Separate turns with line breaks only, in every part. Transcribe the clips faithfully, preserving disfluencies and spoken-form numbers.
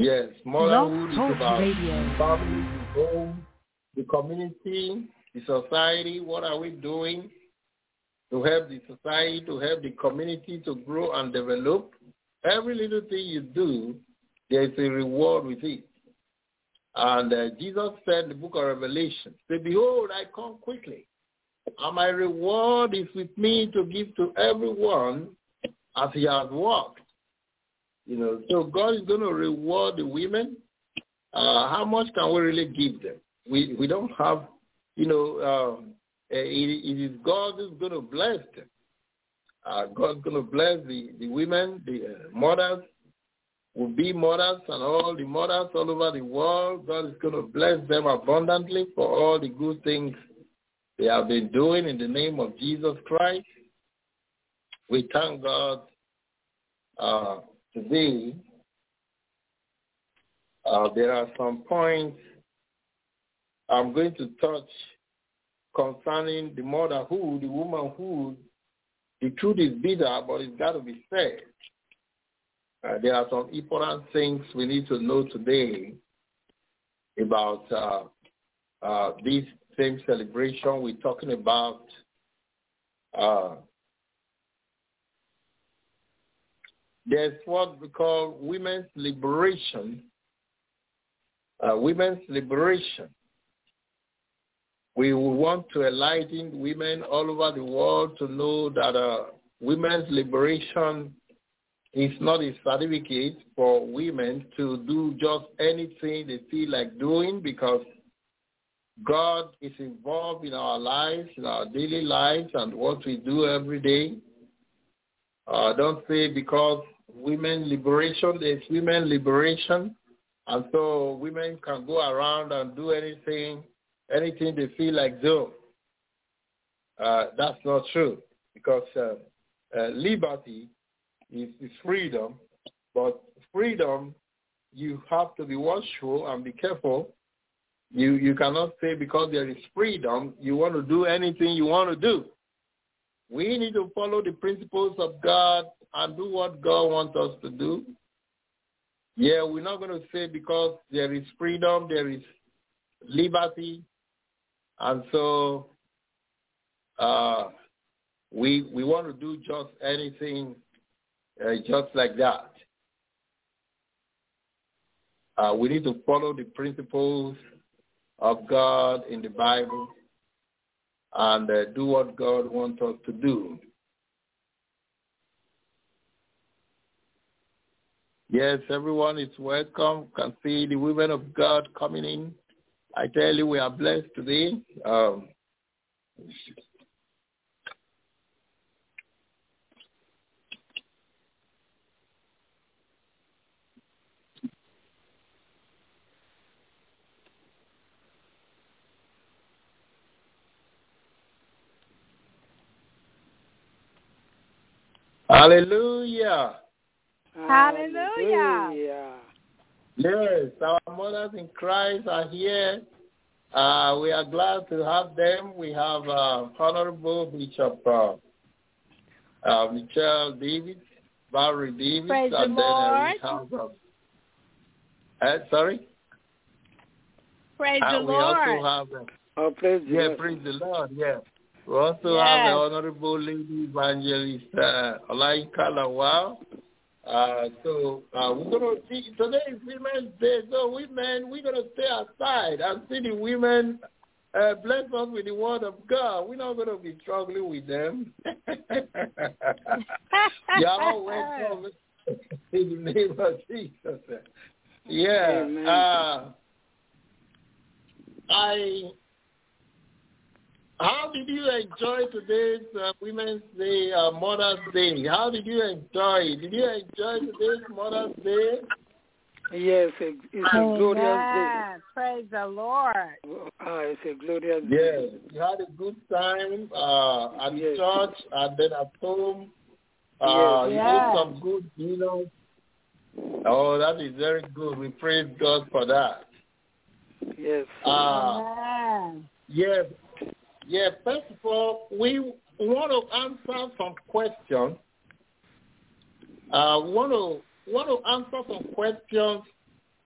Yes, motherhood is about Radio. Family, the home, the community, the society. What are we doing to help the society, to help the community to grow and develop? Every little thing you do, there is a reward with it. And uh, Jesus said in the book of Revelation, say, behold, I come quickly, and my reward is with me to give to everyone as he has worked. You know, so God is going to reward the women. Uh, how much can we really give them? We we don't have, you know, um, it, it is God who's going to bless them. Uh, God's going to bless the, the women, the uh, mothers, will be mothers, and all the mothers all over the world. God is going to bless them abundantly for all the good things they have been doing in the name of Jesus Christ. We thank God uh, today. Uh, there are some points I'm going to touch concerning the motherhood, the womanhood. The truth is bitter, but it's got to be said. Uh, there are some important things we need to know today about uh, uh, this same celebration. We're talking about uh, there's what we call women's liberation. Uh, women's liberation. We want to enlighten women all over the world to know that uh, women's liberation is not a certificate for women to do just anything they feel like doing, because God is involved in our lives, in our daily lives, and what we do every day. Uh, don't say because women liberation, there's women liberation, and so women can go around and do anything, anything they feel like doing. Uh, that's not true, because uh, uh, liberty is, is freedom, but freedom, you have to be watchful and be careful. You you cannot say because there is freedom, you want to do anything you want to do. We need to follow the principles of God and do what God wants us to do. Yeah, we're not going to say because there is freedom, there is liberty, and so uh, we we want to do just anything uh, just like that. Uh, we need to follow the principles of God in the Bible and uh, do what God wants us to do. Yes, everyone is welcome. Can see the women of God coming in. I tell you, we are blessed today. Um, Hallelujah.
Hallelujah.
Yes, our mothers in Christ are here. Uh, we are glad to have them. We have uh, Honorable Bishop uh, uh, Michelle Davis, Barry Davis,
Praise
and
the
then
Lord.
uh, we have, uh, uh, sorry?
Praise
uh,
the
we
Lord.
also have, uh,
Oh, praise the
yeah,
Lord.
praise the Lord, yeah. We also
Yes.
have the Honorable Lady Evangelist uh, Olaika Lawal. Uh, so uh, we're going to see, today is Women's Day, so women, we're going to stay aside and see the women uh, bless us with the word of God. We're not going to be struggling with them. Y'all welcome in the name of Jesus. Yeah.
Amen.
Uh, I... How did you enjoy today's uh, Women's Day, uh, Mother's Day? How did you enjoy it? Did you enjoy today's Mother's Day?
Yes, it's a
Amen.
glorious day.
Praise the Lord.
Ah, it's a glorious
Yes,
day.
you had a good time uh, at
Yes.
church and then at home. Uh,
Yes.
you
Yes.
ate some good dinners. Oh, that is very good. We praise God for that.
Yes.
Uh,
Amen.
yeah. Yeah, first of all, we want to answer some questions. Uh, we want to want to answer some questions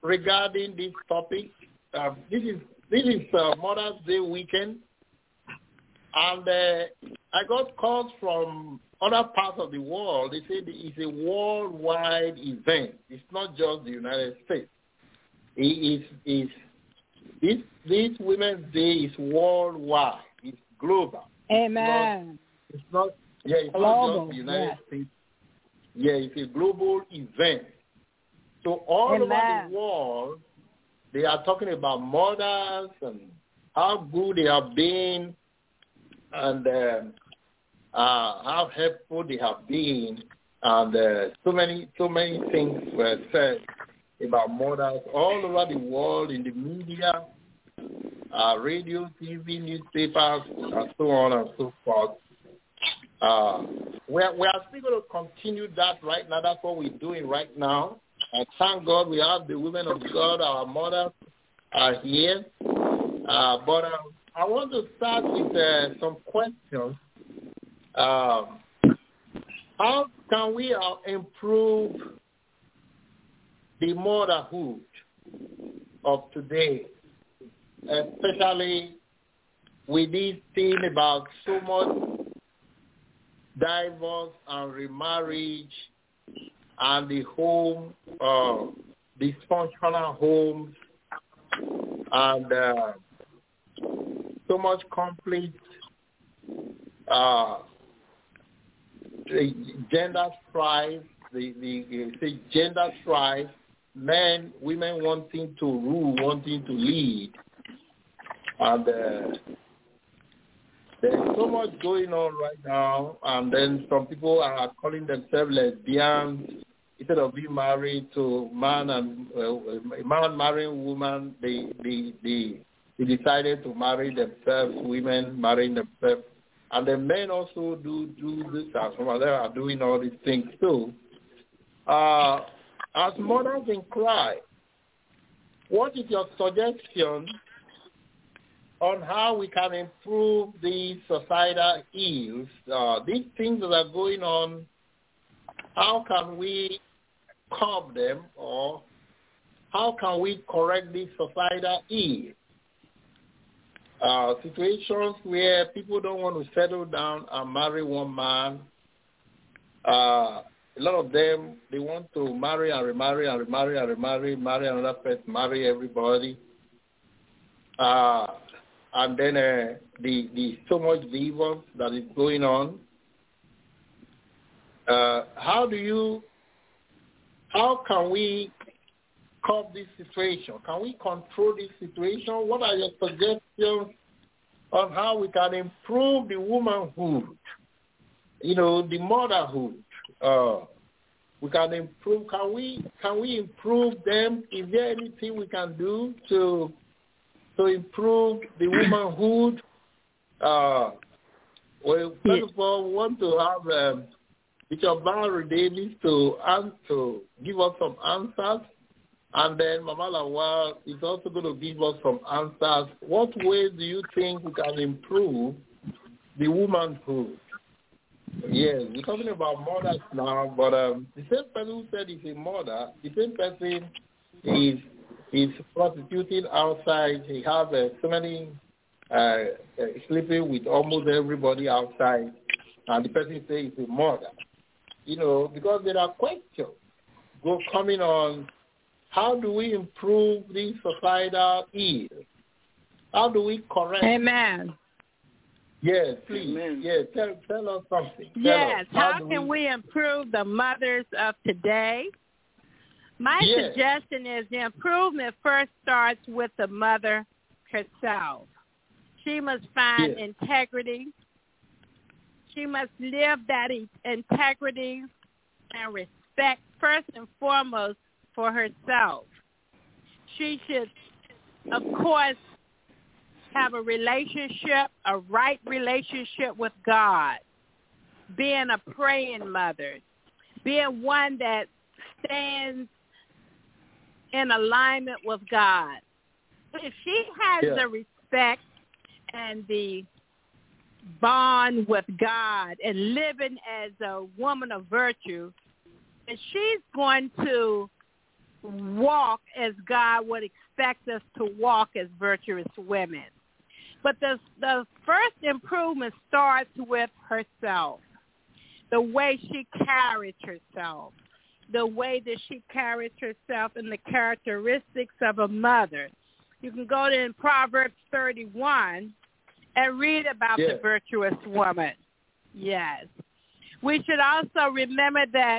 regarding this topic. Uh, this is this is uh, Mother's Day weekend, and uh, I got calls from other parts of the world. They say it's a worldwide event. It's not just the United States. It is is this this Women's Day is worldwide. It's global.
Amen.
It's not. It's not yeah, it's
Global,
not just the United
yes.
States. Yeah, it's a global event. So all
Amen.
over the world, they are talking about mothers and how good they have been, and uh, uh, how helpful they have been, and uh, so many so many things were said about mothers all over the world in the media, uh, radio, T V, newspapers, and so on and so forth. Uh, we are, we are still going to continue that right now. That's what we're doing right now. And thank God we have the women of God, our mothers, are here. Uh, but uh, I want to start with uh, some questions. Um, how can we uh, improve the motherhood of today, especially with this thing about so much divorce and remarriage and the home, uh, dysfunctional homes, and uh, so much conflict, uh, gender strife, the, the, the gender strife, men, women wanting to rule, wanting to lead, and uh, there's so much going on right now, and then some people are calling themselves lesbians. Instead of being married to man and uh, man marrying woman, they, they they they decided to marry themselves. Women marrying themselves, and the men also do do this as well. They are doing all these things too. Uh, as mothers in Christ, what is your suggestion on how we can improve these societal ills, uh, these things that are going on? How can we curb them, or how can we correct these societal ills? Uh, situations where people don't want to settle down and marry one man. Uh, a lot of them, they want to marry and remarry and remarry and remarry, marry another person, marry everybody. Uh, and then uh, the, the so much divorce that is going on. Uh, how do you, how can we curb this situation? Can we control this situation? What are your suggestions on how we can improve the womanhood, you know, the motherhood? Uh, we can improve, can we, can we improve them? Is there anything we can do to, to improve the womanhood? Uh, well, first of all, we want to have um, Bishop Barry Davis to, um, to give us some answers. And then Mama Lawal is also going to give us some answers. What ways do you think we can improve the womanhood? Yes, we're talking about mothers now, but um, the same person who said he's a mother, the same person is is prostituting outside. He has uh, so many uh, uh, sleeping with almost everybody outside, and the person says he's a mother. You know, because there are questions go coming on. How do we improve these societal ills? How do we correct?
Amen.
Yes, please.
Amen.
Yes, tell, tell us something. Tell
Yes,
us.
how,
do
can we... we improve the mothers of today? My
yes.
suggestion is the improvement first starts with the mother herself. She must find
yes.
integrity. She must live that integrity and respect first and foremost for herself. She should, of course, have a relationship, a right relationship with God, being a praying mother, being one that stands in alignment with God. If she has
yeah.
the respect and the bond with God and living as a woman of virtue, and she's going to walk as God would expect us to walk as virtuous women. But the, the first improvement starts with herself, the way she carries herself, the way that she carries herself and the characteristics of a mother. You can go to in Proverbs thirty-one and read about
yes.
the virtuous woman. Yes. We should also remember that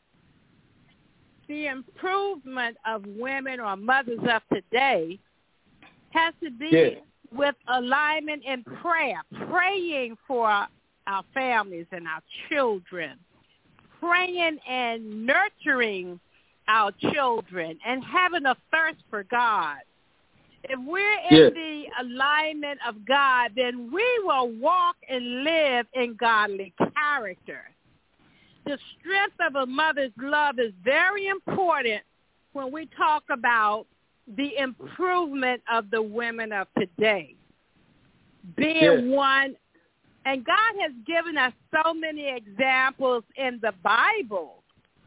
the improvement of women or mothers of today has to be
yes.
with alignment in prayer, praying for our families and our children, praying and nurturing our children, and having a thirst for God. If we're in
yes.
the alignment of God, then we will walk and live in godly character. The strength of a mother's love is very important when we talk about the improvement of the women of today. Being
yes.
one, and God has given us so many examples in the Bible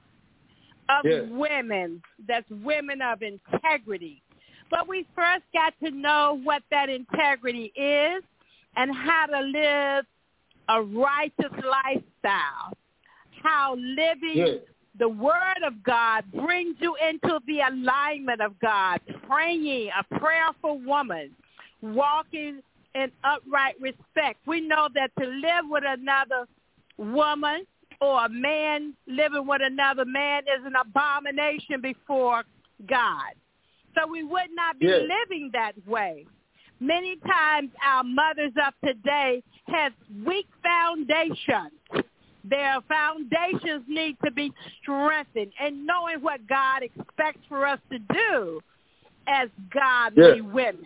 of
yes.
women, that's women of integrity. But we first got to know what that integrity is and how to live a righteous lifestyle, how living
yes.
the word of God brings you into the alignment of God, praying, a prayerful woman, walking in upright respect. We know that to live with another woman or a man living with another man is an abomination before God. So we would not be
yes.
living that way. Many times our mothers of today have weak foundations. Their foundations need to be strengthened, and knowing what God expects for us to do as godly
yes.
women.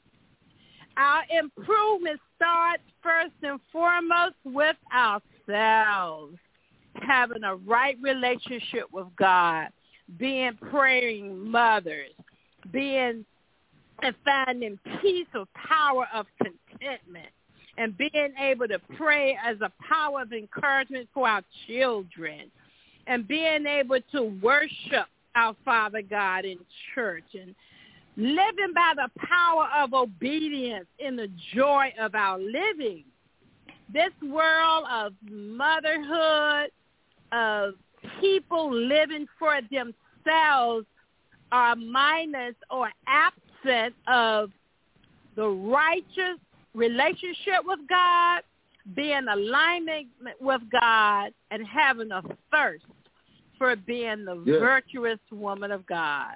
Our improvement starts first and foremost with ourselves, having a right relationship with God, being praying mothers, being and finding peace of power of contentment, and being able to pray as a power of encouragement for our children, and being able to worship our Father God in church, and living by the power of obedience in the joy of our living. This world of motherhood, of people living for themselves, are minus or absent of the righteous relationship with God, being alignment with God, and having a thirst for being the
yes.
virtuous woman of God.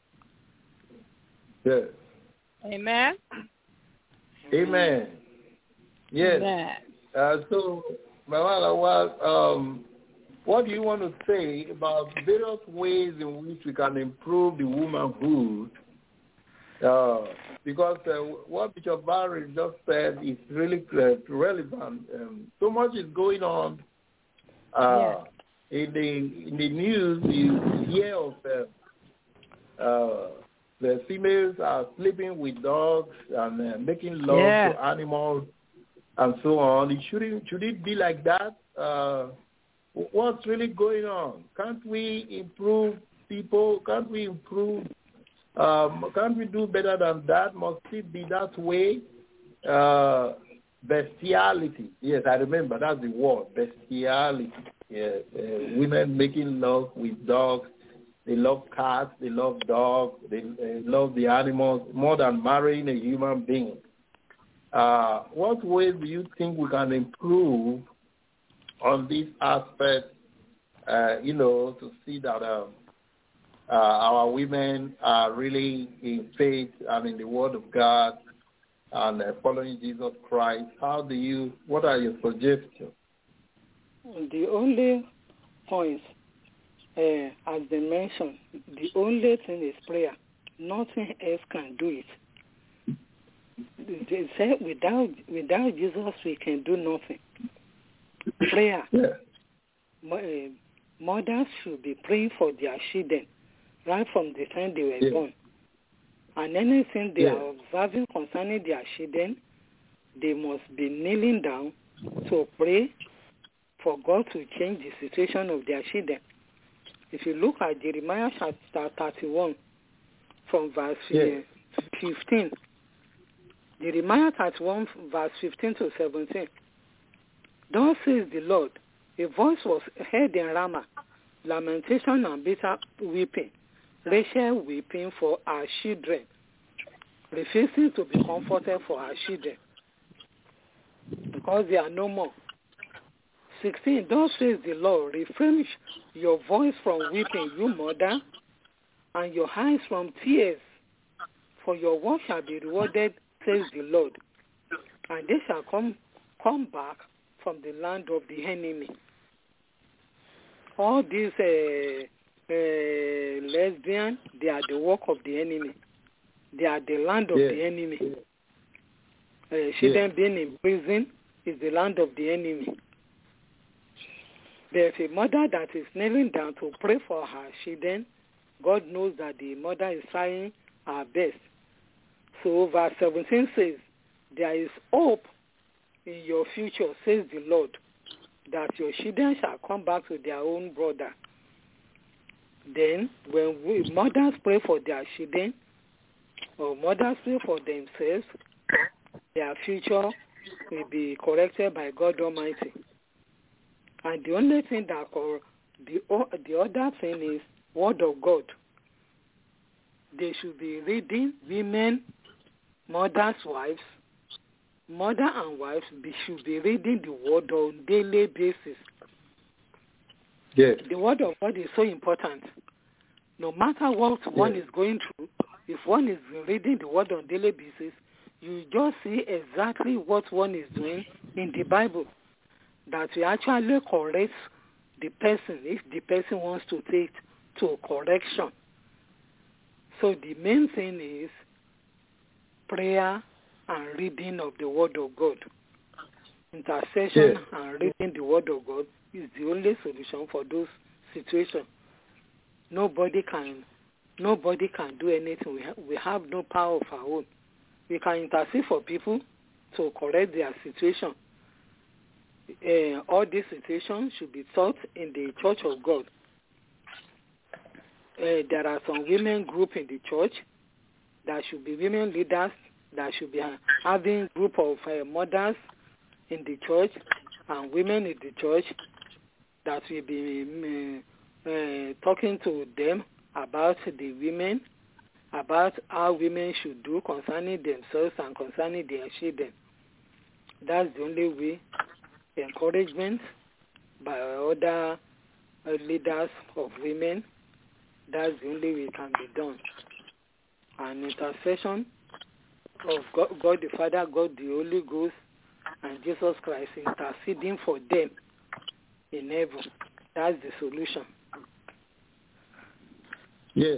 Yes.
Amen?
Amen. Yes.
Amen.
Uh, so, Mama, what, um, what do you want to say about various ways in which we can improve the womanhood? Uh, because uh, what Bishop Barry just said is really uh, relevant. Um, so much is going on uh, yeah. in the in the news. You hear of uh, uh, the females are sleeping with dogs and uh, making love
yeah.
to animals and so on. It shouldn't should it be like that? Uh, what's really going on? Can't we improve people? Can't we improve? Um, can't we do better than that? Must it be that way? Uh, bestiality. Yes, I remember. That's the word, bestiality. Yes, uh, women making love with dogs. They love cats. They love dogs. They, they love the animals more than marrying a human being. Uh, what ways do you think we can improve on this aspect, uh, you know, to see that um, uh, our women are really in faith and in the Word of God and uh, following Jesus Christ? How do you, what are your suggestions?
The only points, uh, as they mentioned, the only thing is prayer. Nothing else can do it. They say without, without Jesus we can do nothing. Prayer.
Yeah.
Mothers should be praying for their children right from the time they were
yeah.
born. And anything they
yeah.
are observing concerning their children, they must be kneeling down to pray for God to change the situation of their children. If you look at Jeremiah chapter thirty-one from verse
Yes.
fifteen, Jeremiah thirty-one verse fifteen to seventeen, thus says the Lord, a voice was heard in Ramah, lamentation and bitter weeping, Rachel weeping for her children, refusing to be comforted for her children, because they are no more. sixteen, thus says the Lord, refrain your voice from weeping, you mother, and your eyes from tears, for your work shall be rewarded, says the Lord, and they shall come come back from the land of the enemy. All these uh, uh, lesbians, they are the work of the enemy. They are the land of
yes.
the enemy. Uh, children yes. being in prison is the land of the enemy. There's a mother that is kneeling down to pray for her children. God knows that the mother is trying her best. So verse seventeen says, there is hope in your future, says the Lord, that your children shall come back to their own brother. Then when we, mothers pray for their children, or mothers pray for themselves, their future will be corrected by God Almighty. And the only thing that, or the, the other thing is Word of God. They should be reading, women, mothers, wives, mother and wives they should be reading the Word on a daily basis.
Yes.
The Word of God is so important. No matter what yes. one is going through, if one is reading the Word on a daily basis, you just see exactly what one is doing in the Bible. That will actually correct the person if the person wants to take to correction. So the main thing is prayer and reading of the Word of God. Intercession
yes.
and reading the Word of God is the only solution for those situations. Nobody can, nobody can do anything. We, ha- we have no power of our own. We can intercede for people to correct their situation. Uh, all these situations should be taught in the Church of God. Uh, there are some women group in the church. There should be women leaders. There should be having group of uh, mothers in the church and women in the church that will be uh, uh, talking to them about the women, about how women should do concerning themselves and concerning their children. That's the only way. Encouragement by other uh, leaders of women, that's the only way it can be done. And intercession of God, God the Father, God the Holy Ghost, and Jesus Christ interceding for them in heaven. That's the solution.
Yes.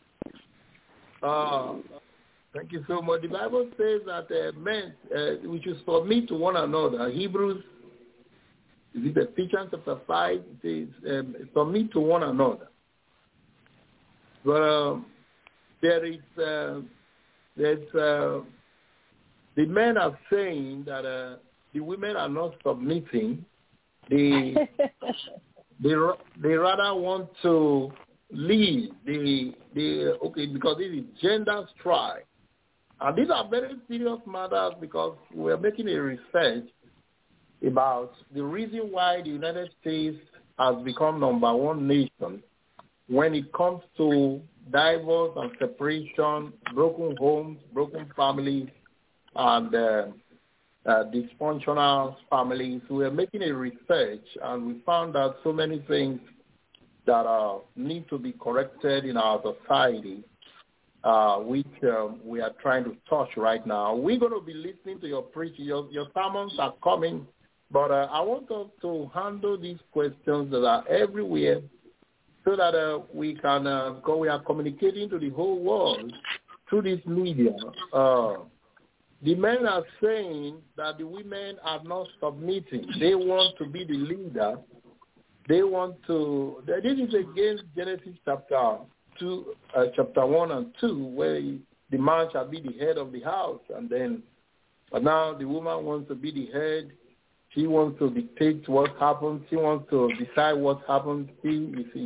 Uh, thank you so much. The Bible says that uh, men, uh, we should submit to one another. Hebrews, is it Ephesians chapter five? It says, um, submit to one another. But um, there is, uh, there's, uh, the men are saying that uh, the women are not submitting. They, they, they rather want to lead. They, they, okay, because this is gender strife. And these are very serious matters because we're making a research about the reason why the United States has become number one nation when it comes to divorce and separation, broken homes, broken families, and uh, uh, dysfunctional families. We are making a research, and we found out so many things that uh, need to be corrected in our society, uh, which um, we are trying to touch right now. We're going to be listening to your preaching. Your, your sermons are coming. But uh, I want us to handle these questions that are everywhere so that uh, we can, uh, go, we are communicating to the whole world through this media. Uh, the men are saying that the women are not submitting. They want to be the leader. They want to, this is against Genesis chapter two, uh, chapter one and two, where the man shall be the head of the house. And then, but now the woman wants to be the head. She wants to dictate what happens. She wants to decide what happens. She, if he,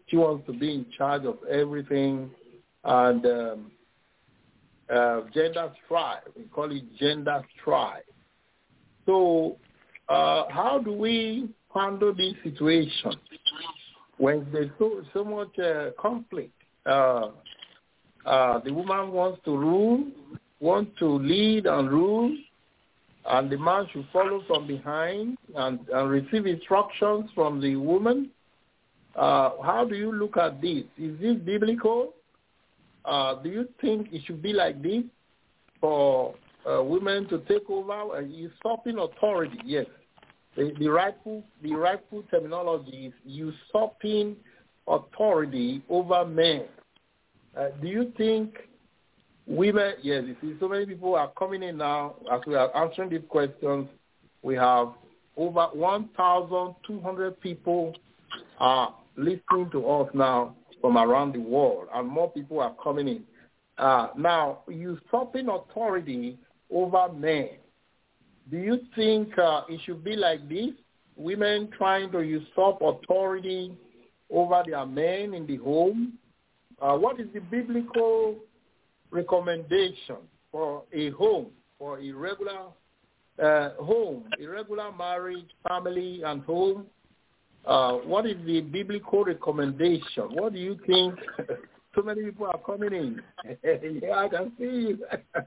She wants to be in charge of everything. And um, uh, gender strife, we call it gender strife. So uh, how do we handle this situation when there's so, so much uh, conflict? Uh, uh, the woman wants to rule, wants to lead and rule, and the man should follow from behind and, and receive instructions from the woman. Uh, how do you look at this? Is this biblical? Uh, do you think it should be like this for uh, women to take over? Uh, usurping authority, yes. The, the rightful the rightful terminology is usurping authority over men. Uh, do you think women, yes, you see, so many people are coming in now. As we are answering these questions, we have over one thousand two hundred people are listening to us now from around the world, and more people are coming in. Uh, now, usurping authority over men, do you think uh, it should be like this? Women trying to usurp authority over their men in the home? Uh, what is the biblical recommendation for a home, for a regular uh, home, a regular marriage, family, and home? Uh, what is the biblical recommendation? What do you think? So many people are coming in. Yeah, I can see you.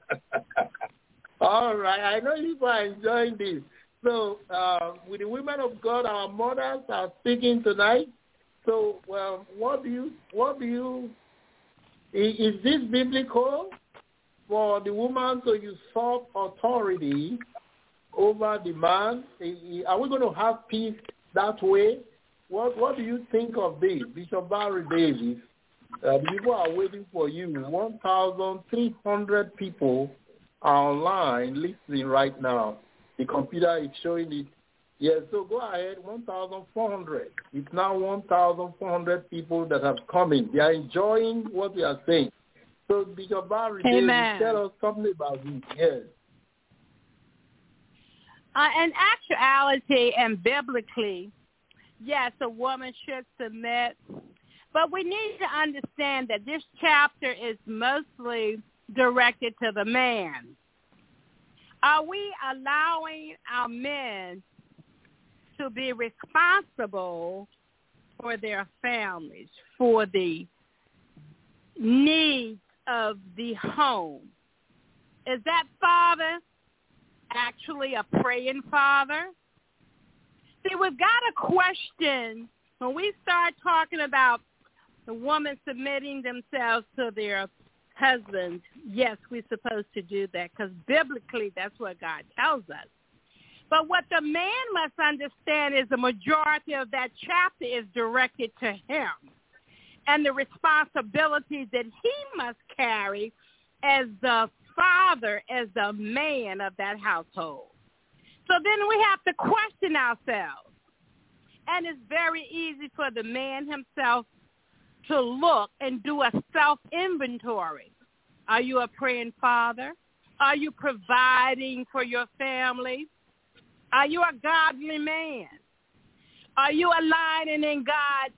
All right, I know you are enjoying this. So uh, with the women of God, our mothers are speaking tonight. So well, what do you, what do you, is, is this biblical for the woman to usurp authority over the man? Are we going to have peace that way? What What do you think of this, Bishop Barry Davis? Uh, people are waiting for you. one thousand three hundred people are online listening right now. The computer is showing it. Yes, so go ahead, one thousand four hundred. It's now one thousand four hundred people that have come in. They are enjoying what we are saying. So Bishop Barry Davis, tell us something about this. Yes.
Uh, in actuality and biblically, yes, a woman should submit, but we need to understand that this chapter is mostly directed to the man. Are we allowing our men to be responsible for their families, for the needs of the home? Is that father actually a praying father? See, we've got a question when we start talking about the woman submitting themselves to their husbands. Yes, we're supposed to do that because biblically that's what God tells us. But what the man must understand is the majority of that chapter is directed to him and the responsibilities that he must carry as the father, as the man of that household. So then we have to question ourselves. And it's very easy for the man himself to look and do a self-inventory. Are you a praying father? Are you providing for your family? Are you a godly man? Are you aligning in God's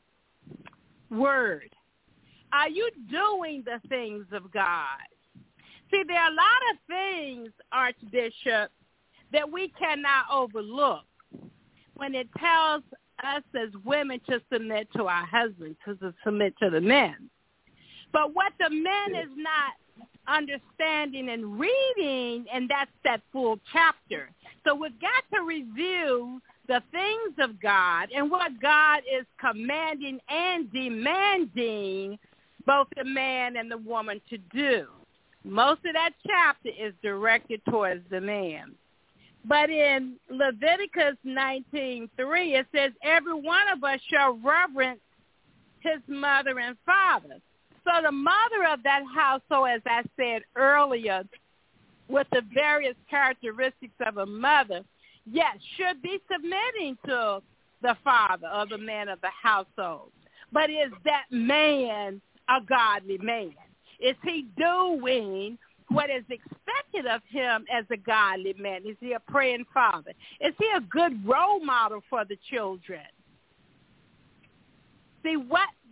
word? Are you doing the things of God? See, there are a lot of things, Archbishop, that we cannot overlook when it tells us as women to submit to our husbands, to submit to the men. But what the men is not understanding and reading, and that's that full chapter. So we've got to review the things of God and what God is commanding and demanding both the man and the woman to do. Most of that chapter is directed towards the man. But in Leviticus nineteen three, it says, every one of us shall reverence his mother and father. So the mother of that household, as I said earlier, with the various characteristics of a mother, yes, should be submitting to the father or the man of the household. But is that man a godly man? Is he doing what is expected of him as a godly man? Is he a praying father? Is he a good role model for the children? See, what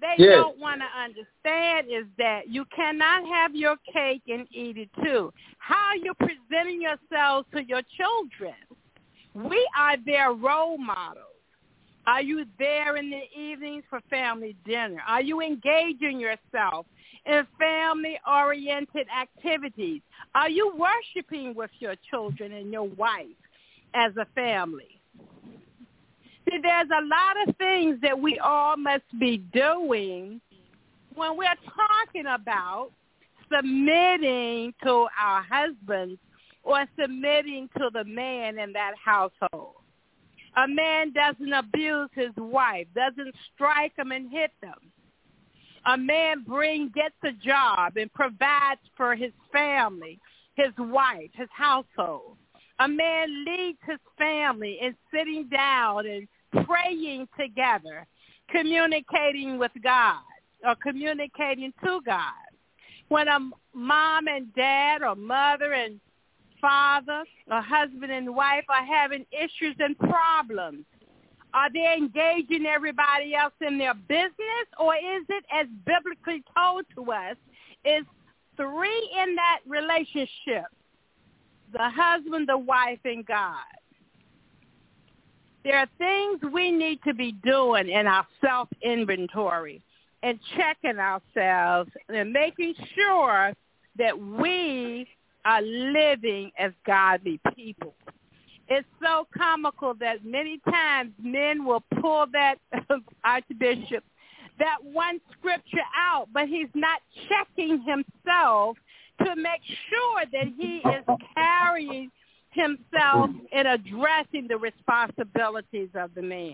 they
yes.
don't want to understand is that you cannot have your cake and eat it too. How you're presenting yourselves to your children. We are their role models. Are you there in the evenings for family dinner? Are you engaging yourself in family-oriented activities? Are you worshiping with your children and your wife as a family? See, there's a lot of things that we all must be doing when we're talking about submitting to our husbands or submitting to the man in that household. A man doesn't abuse his wife, doesn't strike him and hit them. A man brings, gets a job and provides for his family, his wife, his household. A man leads his family in sitting down and praying together, communicating with God or communicating to God. When a mom and dad or mother and father or husband and wife are having issues and problems, are they engaging everybody else in their business, or is it, as biblically told to us, is three in that relationship, the husband, the wife, and God? There are things we need to be doing in our self-inventory and checking ourselves and making sure that we are living as godly people. It's so comical that many times men will pull that, Archbishop, that one scripture out, but he's not checking himself to make sure that he is carrying himself in addressing the responsibilities of the man.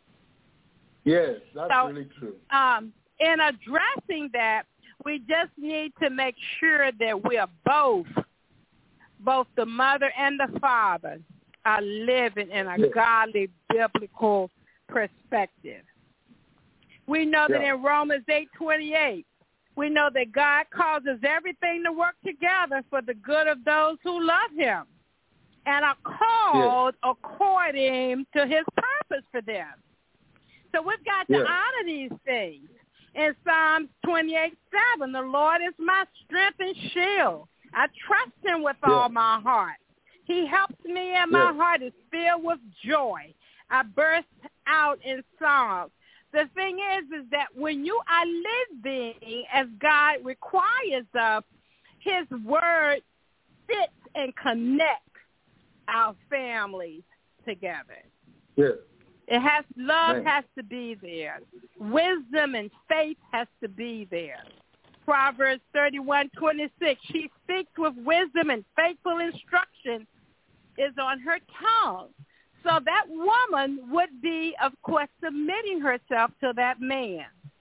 Yes, that's
so,
really true.
Um, in addressing that, we just need to make sure that we are both, both the mother and the father, are living in a yes. godly, biblical perspective. We know yeah. that in Romans eight twenty-eight, we know that God causes everything to work together for the good of those who love him and are called yes. according to his purpose for them. So we've got to yes. honor these things. In Psalms twenty-eight seven, the Lord is my strength and shield. I trust him with yes. all my heart. He helps me and my yes. heart is filled with joy. I burst out in songs. The thing is, is that when you are living as God requires of, his word fits and connects our families together.
Yes.
It has, love
Man.
has to be there. Wisdom and faith has to be there. Proverbs thirty-one twenty-six, she speaks with wisdom and faithful instruction is on her tongue. So that woman would be, of course, submitting herself to that man.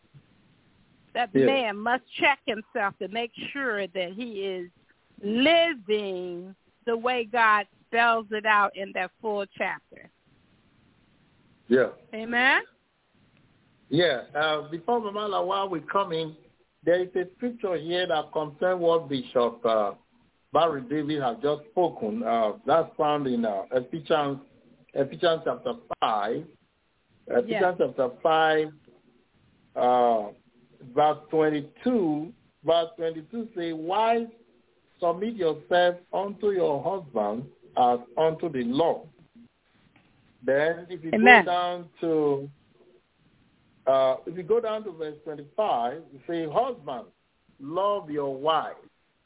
That yes. man must check himself to make sure that he is living the way God spells it out in that full chapter.
Yeah.
Amen?
Yeah. Uh, before Mama, while we come in, there is a scripture here that concerns what Bishop uh, Barry Davis has just spoken. Uh, that's found in uh, Ephesians, Ephesians chapter five. Ephesians yes. chapter five, uh, verse twenty-two. Verse twenty-two says, "Wives, submit yourself unto your husband as unto the Lord." Then, if you Amen. go down to uh, if you go down to verse twenty-five, you say, "Husband, love your wife.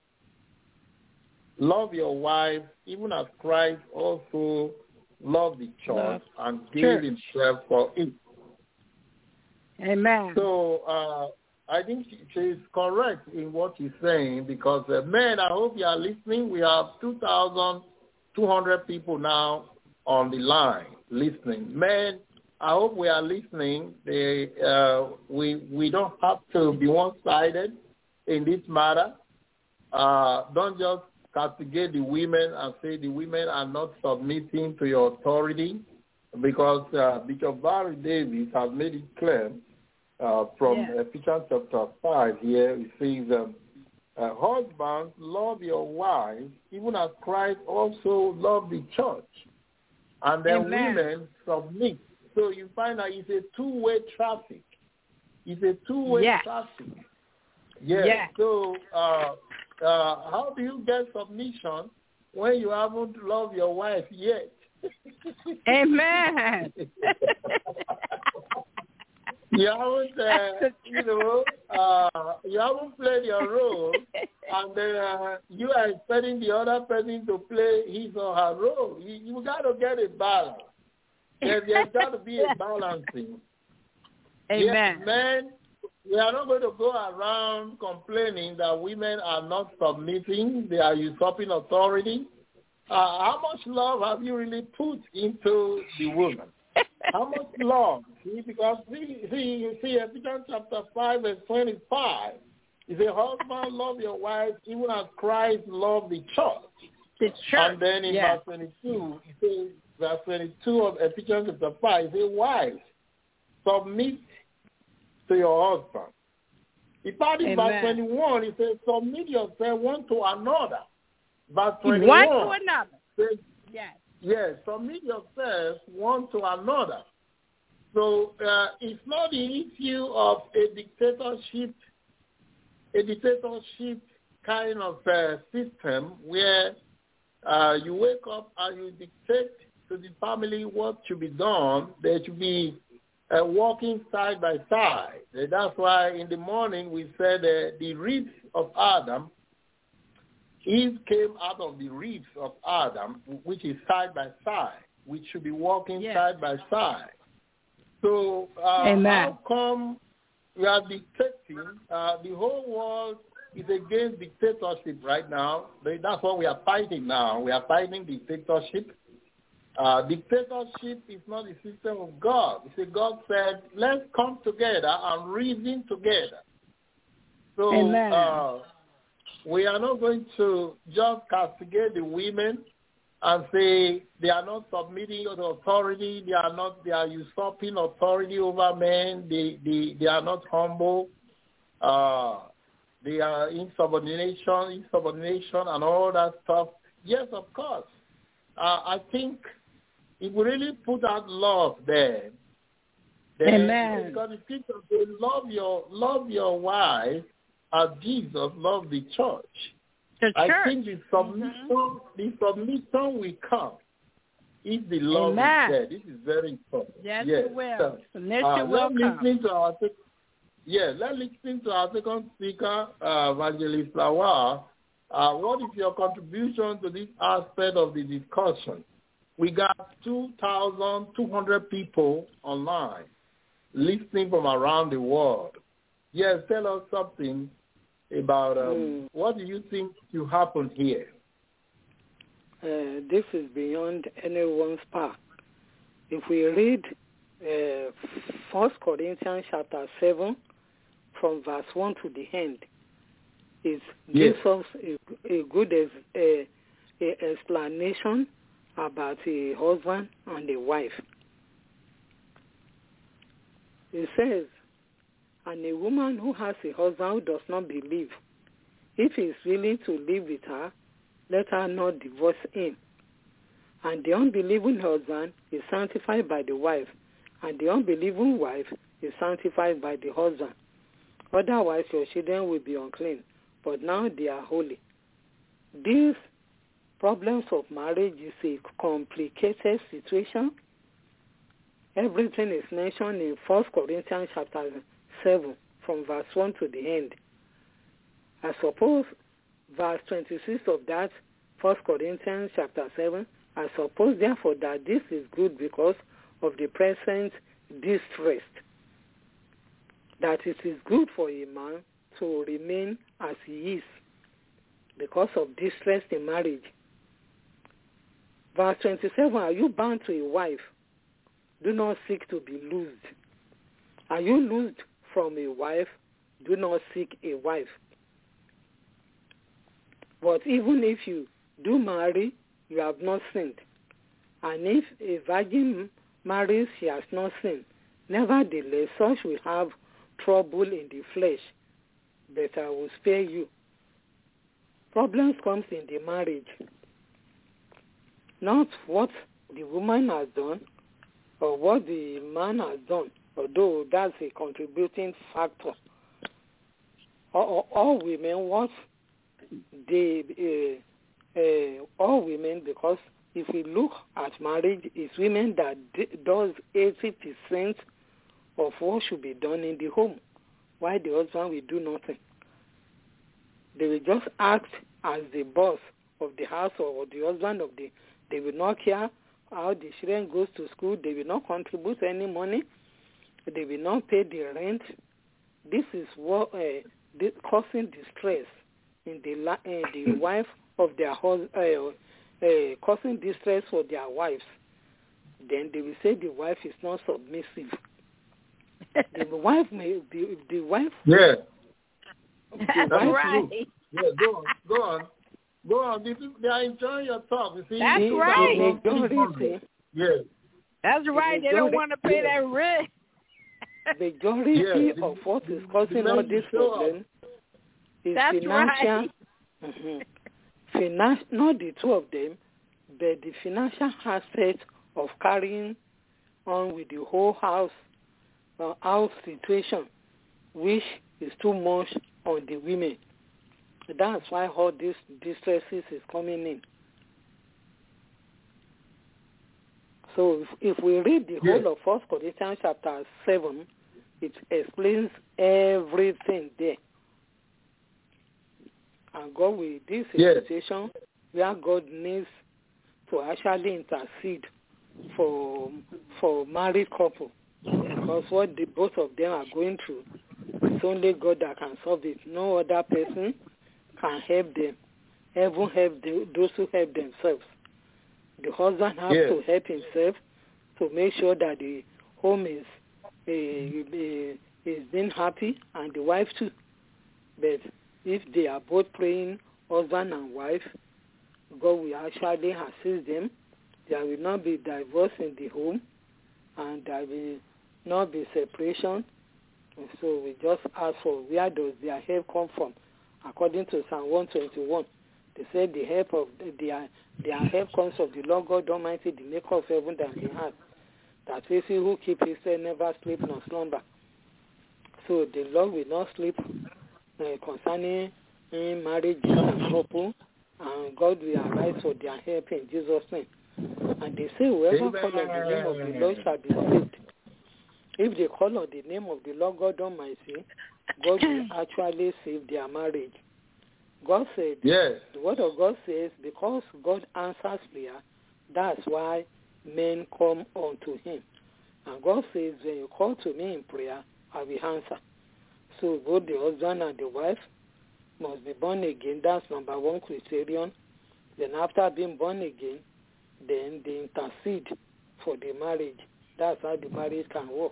Love your wife, even as Christ also loved the church love and gave church. himself for it."
Amen.
So uh, I think she is correct in what she's saying, because uh, men, I hope you are listening. We have two thousand two hundred people now on the line listening. Men, I hope we are listening. They, uh, we we don't have to be one-sided in this matter. Uh, don't just castigate the women and say the women are not submitting to your authority, because uh, Bishop Barry Davis has made it clear uh, from yeah. Ephesians chapter five here. It says, um, uh, "Husbands, love your wives, even as Christ also loved the church." And then
Amen.
women submit. So you find that it's a two-way traffic. It's a two-way
yes.
traffic. Yes.
yes.
So uh, uh, how do you get submission when you haven't loved your wife yet?
Amen.
You haven't, uh, you know, uh, you haven't played your role, and then uh, you are expecting the other person to play his or her role. You, you got to get a balance. There, there's got to be a balancing.
Amen.
Yes, men, we are not going to go around complaining that women are not submitting, they are usurping authority. Uh, how much love have you really put into the woman? How much love? See, because see, see, see, Ephesians chapter five, verse twenty-five. It says, husband, love your wife, even as Christ loved the church.
The church.
And then in
yeah.
verse twenty-two, it says, verse twenty-two of Ephesians chapter five, it says, wives, submit to your husband. In fact, in verse twenty-one, it says, submit yourself one to another. Verse twenty-one.
One to another.
Says,
yes.
Yes, submit yourself one to another. So uh, it's not the issue of a dictatorship, a dictatorship kind of uh, system where uh, you wake up and you dictate to the family what should be done. There should be uh, walking side by side. That's why in the morning we said uh, the ribs of Adam, Eve came out of the ribs of Adam, which is side by side, which should be walking yes. side by side. So uh, how come we are dictating? Uh, the whole world is against dictatorship right now. That's what we are fighting now. We are fighting dictatorship. Uh, dictatorship is not the system of God. You see, God said, let's come together and reason together. So
Amen.
Uh, we are not going to just castigate the women and say they are not submitting to authority, they are not, they are usurping authority over men, they, they, they are not humble, uh, they are insubordination, insubordination and all that stuff. Yes, of course. Uh, I think if we really put out love there, then
Amen.
Because the scripture says, love your, love your wife as Jesus loved the church.
The
I
church.
think the submission, mm-hmm. the submission will come if the love
Amen.
is there. This is very important.
Yes,
yes.
it will.
So,
Submission
uh,
will
let's
come.
listen to our yeah, let's listen to our second speaker, uh, Evangelist Lawal. Uh, what is your contribution to this aspect of the discussion? We got two thousand two hundred people online listening from around the world. Yes, tell us something about um, mm. what do you think should happen here?
Uh, this is beyond anyone's power. If we read uh, First Corinthians chapter seven, from verse one to the end, it
yes.
gives us a, a good ex, a, a explanation about a husband and a wife. It says, and a woman who has a husband who does not believe, if he is willing to live with her, let her not divorce him. And the unbelieving husband is sanctified by the wife, and the unbelieving wife is sanctified by the husband. Otherwise your children will be unclean, but now they are holy. These problems of marriage is a complicated situation. Everything is mentioned in First Corinthians chapter seven, from verse one to the end. I suppose verse twenty-six of that First Corinthians chapter seven, I suppose therefore that this is good because of the present distress, that it is good for a man to remain as he is because of distress in marriage. Verse twenty-seven, are you bound to a wife? Do not seek to be loosed. Are you loosed from a wife? Do not seek a wife. But even if you do marry, you have not sinned. And if a virgin marries, she has not sinned. Nevertheless, such will have trouble in the flesh, but I will spare you. Problems comes in the marriage. Not what the woman has done, or what the man has done, although that's a contributing factor. All, all women want the uh, uh, all women, because if we look at marriage, it's women that d- does eighty percent of what should be done in the home, while the husband will do nothing. They will just act as the boss of the house or the husband of the. They will not care how the children goes to school. They will not contribute any money. They will not pay the rent. This is what uh, this causing distress in the uh, the wife of their husband, uh, uh, causing distress for their wives. Then they will say the wife is not submissive. The wife may be the wife.
Yeah,
the
that's
wife,
right.
yeah. Go on, go on, go on. They, they are enjoying your talk. You see,
That's
the,
right.
the majority,
yeah,
That's right. They don't want to pay that rent.
majority
yeah. The,
of what is
the,
causing
the
all this problem is
That's
financial.
right.
Mm-hmm. Finan- not the two of them, but the financial aspect of carrying on with the whole house uh, house situation, which is too much on the women. That's why all these distresses is coming in. So if, if we read the
yeah.
whole of First Corinthians chapter seven, it explains everything there. And God will, this is
Yes.
a situation where God needs to actually intercede for for married couple, because what the both of them are going through, it's only God that can solve it. No other person can help them. Heaven help the, those who help themselves. The husband has
Yes.
to help himself to make sure that the home is uh, uh, is being happy, and the wife too. But if they are both praying, husband and wife, God will actually assist them. There will not be divorce in the home, and there will not be separation. And so we just ask for where does their help come from? According to Psalm one twenty-one, they said the help of their their help comes of the Lord God Almighty, the maker of heaven and the earth. That is he who keeps his head never sleep nor slumber. So the Lord will not sleep uh, concerning uh, marriage and couple, and God will arise for their help in Jesus' name. And they say whoever calls on the name of the Lord shall be saved. If they call on the name of the Lord God Almighty, God will actually save their marriage. God said,
Yes.
the word of God says, because God answers prayer, that's why men come unto him. And God says, when you call to me in prayer, I will answer. So both the husband and the wife must be born again. That's number one criterion. Then after being born again, then they intercede for the marriage. That's how the marriage can work.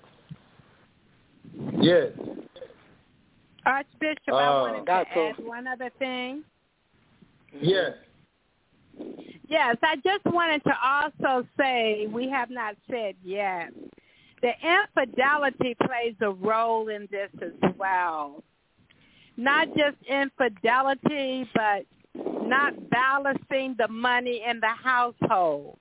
Yes.
Archbishop,
Uh,
I wanted to
that's
add
all.
one other thing.
Yes.
Yes, I just wanted to also say, we have not said yet, the infidelity plays a role in this as well. Not just infidelity, but not balancing the money in the household.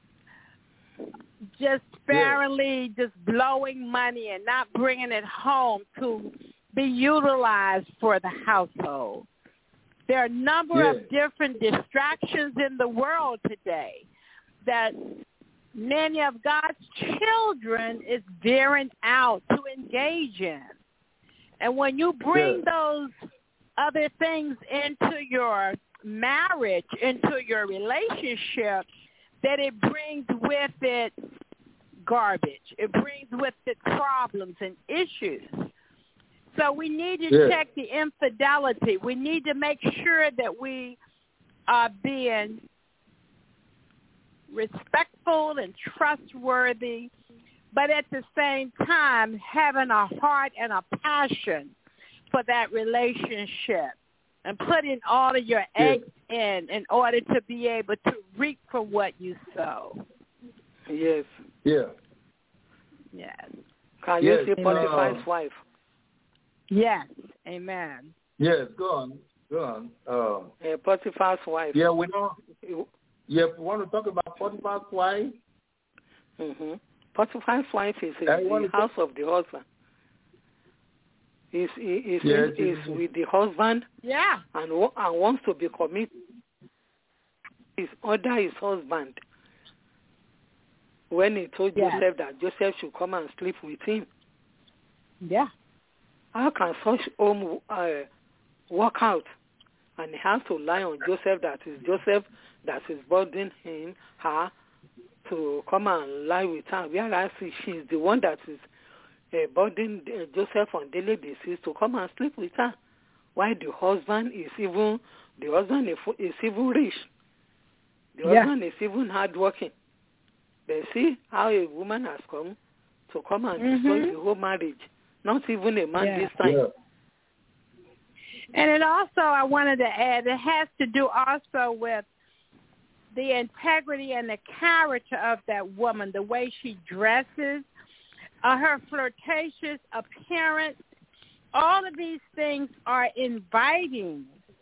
Just sparingly just blowing money and not bringing it home to be utilized for the household. There are a number
Yeah.
of different distractions in the world today that many of God's children is veering out to engage in. And when you bring
Yeah.
those other things into your marriage, into your relationship, that it brings with it garbage. It brings with it problems and issues. So we need to
Yeah.
check the infidelity. We need to make sure that we are being respectful and trustworthy, but at the same time having a heart and a passion for that relationship and putting all of your
Yeah.
eggs in in order to be able to reap from what you sow.
Yes.
Yeah.
Yes.
Can
Yes,
you see Potiphar's
uh,
wife?
Yes. Amen.
Yes. Go on. Go on. Um,
Uh, Potiphar's wife.
yeah, we don't. Yeah, we want to talk about Potiphar's wife.
Mm-hmm. Potiphar's wife is in the house of the husband. Is is
yes,
is with the husband,
yeah,
and and wants to be committed. His order his husband when he told
yeah.
Joseph that Joseph should come and sleep with him.
Yeah.
How can such home uh, work out? And he has to lie on Joseph that is Joseph that is burdening him, her, to come and lie with her. Whereas she's the one that is uh, burdening uh, Joseph on daily basis to come and sleep with her. Why the husband is even the husband is, is even rich. The
yeah.
husband is even hardworking. But see how a woman has come to come and
mm-hmm.
destroy the whole marriage. Not even a man
yeah.
this time.
Yeah.
And it also, I wanted to add, it has to do also with the integrity and the character of that woman, the way she dresses, uh, her flirtatious appearance. All of these things are inviting.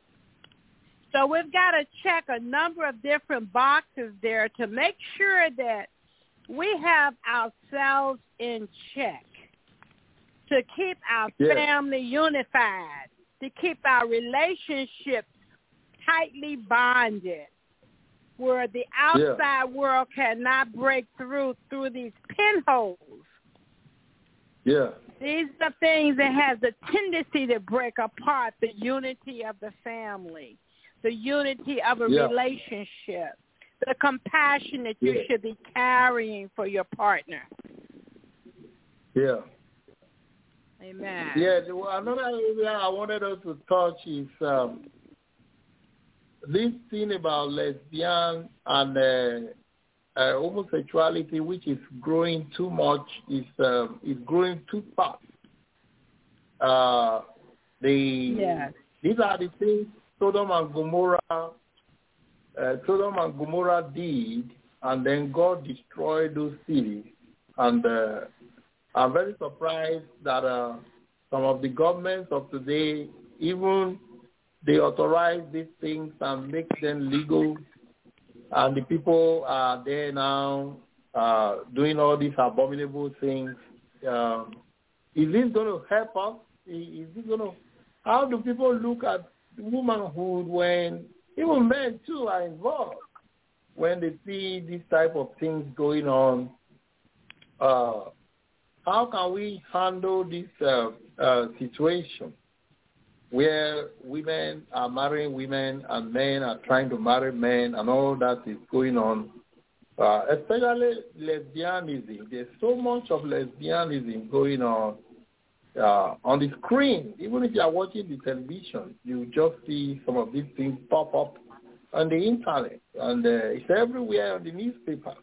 So we've got to check a number of different boxes there to make sure that we have ourselves in check, to keep our
yeah.
family unified, to keep our relationships tightly bonded, where the outside
yeah.
world cannot break through through these pinholes.
Yeah.
These are things that have the tendency to break apart the unity of the family, the unity of a
yeah.
relationship, the compassion that you
yeah.
should be carrying for your partner.
Yeah.
Amen.
Yeah, another area I wanted us to touch is um, this thing about lesbian and uh, uh, homosexuality, which is growing too much, is um, is growing too fast. Uh, the
yes.
These are the things Sodom and Gomorrah, uh, Sodom and Gomorrah did, and then God destroyed those cities. And uh, I'm very surprised that uh, some of the governments of today, even they authorize these things and make them legal, and the people are there now uh, doing all these abominable things. Uh, is this going to help us? Is this going to? How do people look at womanhood when even men too are involved when they see these type of things going on? Uh, how can we handle this uh, uh, situation where women are marrying women and men are trying to marry men and all that is going on, uh, especially lesbianism? There's so much of lesbianism going on uh, on the screen. Even if you are watching the television, you just see some of these things pop up on the internet, and uh, it's everywhere on the newspaper.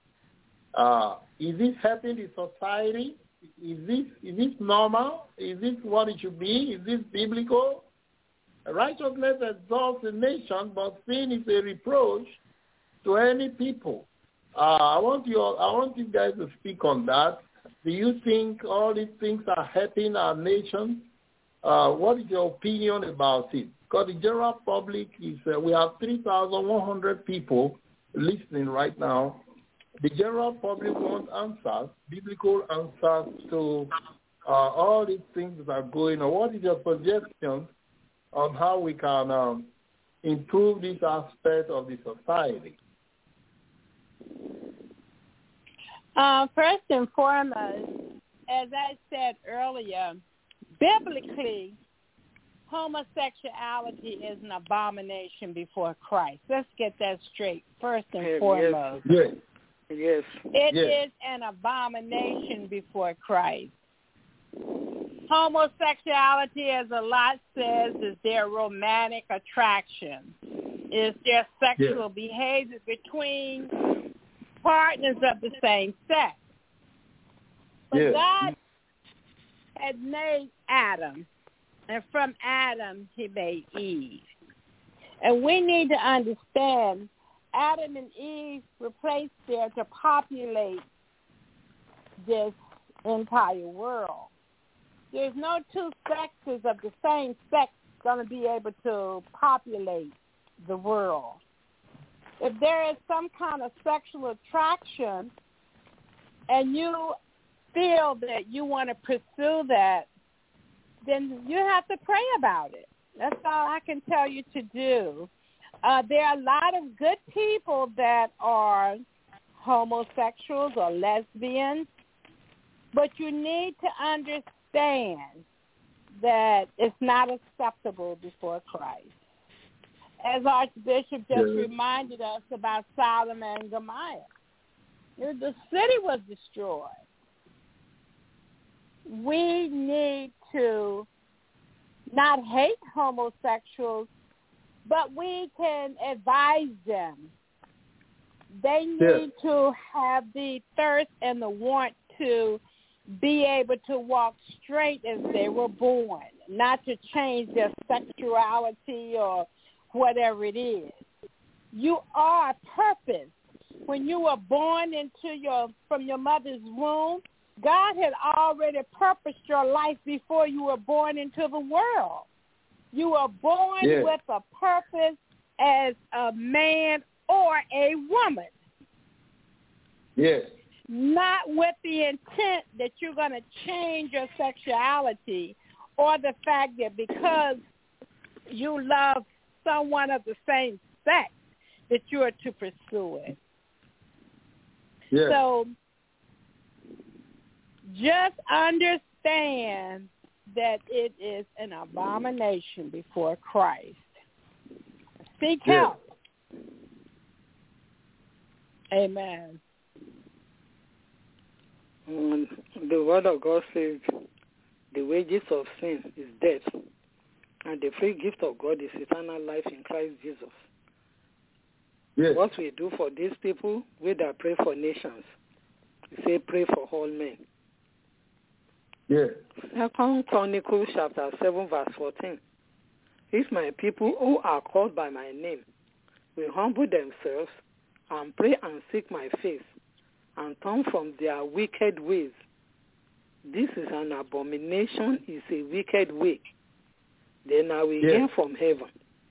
Uh, is this helping the society? Is this is this normal? Is this what it should be? Is this biblical? Righteousness exalts a nation, but sin is a reproach to any people. Uh, I want you all, I want you guys to speak on that. Do you think all these things are helping our nation? Uh, what is your opinion about it? Because the general public is, uh, we have three thousand one hundred people listening right now. The general public wants answers, biblical answers to uh, all these things that are going on. What is your suggestion on how we can um, improve this aspect of the society?
Uh, first and foremost, as I said earlier, biblically, homosexuality is an abomination before Christ. Let's get that straight first and
yes.
foremost.
Yes.
Yes.
It
yes.
is an abomination before Christ. Homosexuality, as a lot says, is their romantic attraction. Is their sexual
yes.
behavior between partners of the same sex. But
yes.
God had made Adam, and from Adam he made Eve. And we need to understand Adam and Eve were placed there to populate this entire world. There's no two sexes of the same sex going to be able to populate the world. If there is some kind of sexual attraction and you feel that you want to pursue that, then you have to pray about it. That's all I can tell you to do. Uh, there are a lot of good people that are homosexuals or lesbians, but you need to understand that it's not acceptable before Christ. As Archbishop just yeah. reminded us about Sodom and Gomorrah, the city was destroyed. We need to not hate homosexuals, but we can advise them. They need yeah. to have the thirst and the want to be able to walk straight as they were born, not to change their sexuality or whatever it is. You are purpose. When you were born into your from your mother's womb, God had already purposed your life before you were born into the world. You were born yeah. with a purpose as a man or a woman.
Yes.
Not with the intent that you're going to change your sexuality or the fact that because you love someone of the same sex that you are to pursue it.
Yeah.
So just understand that it is an abomination before Christ. Seek
yeah.
help. Amen.
Um, the word of God says the wages of sin is death, and the free gift of God is eternal life in Christ Jesus.
Yes.
What we do for these people, we that pray for nations. We say pray for all men.
Yes.
Second Chronicles chapter seven verse fourteen. If my people who are called by my name will humble themselves and pray and seek my face and turn from their wicked ways. This is an abomination, is a wicked way. Then I will
yes.
hear from heaven.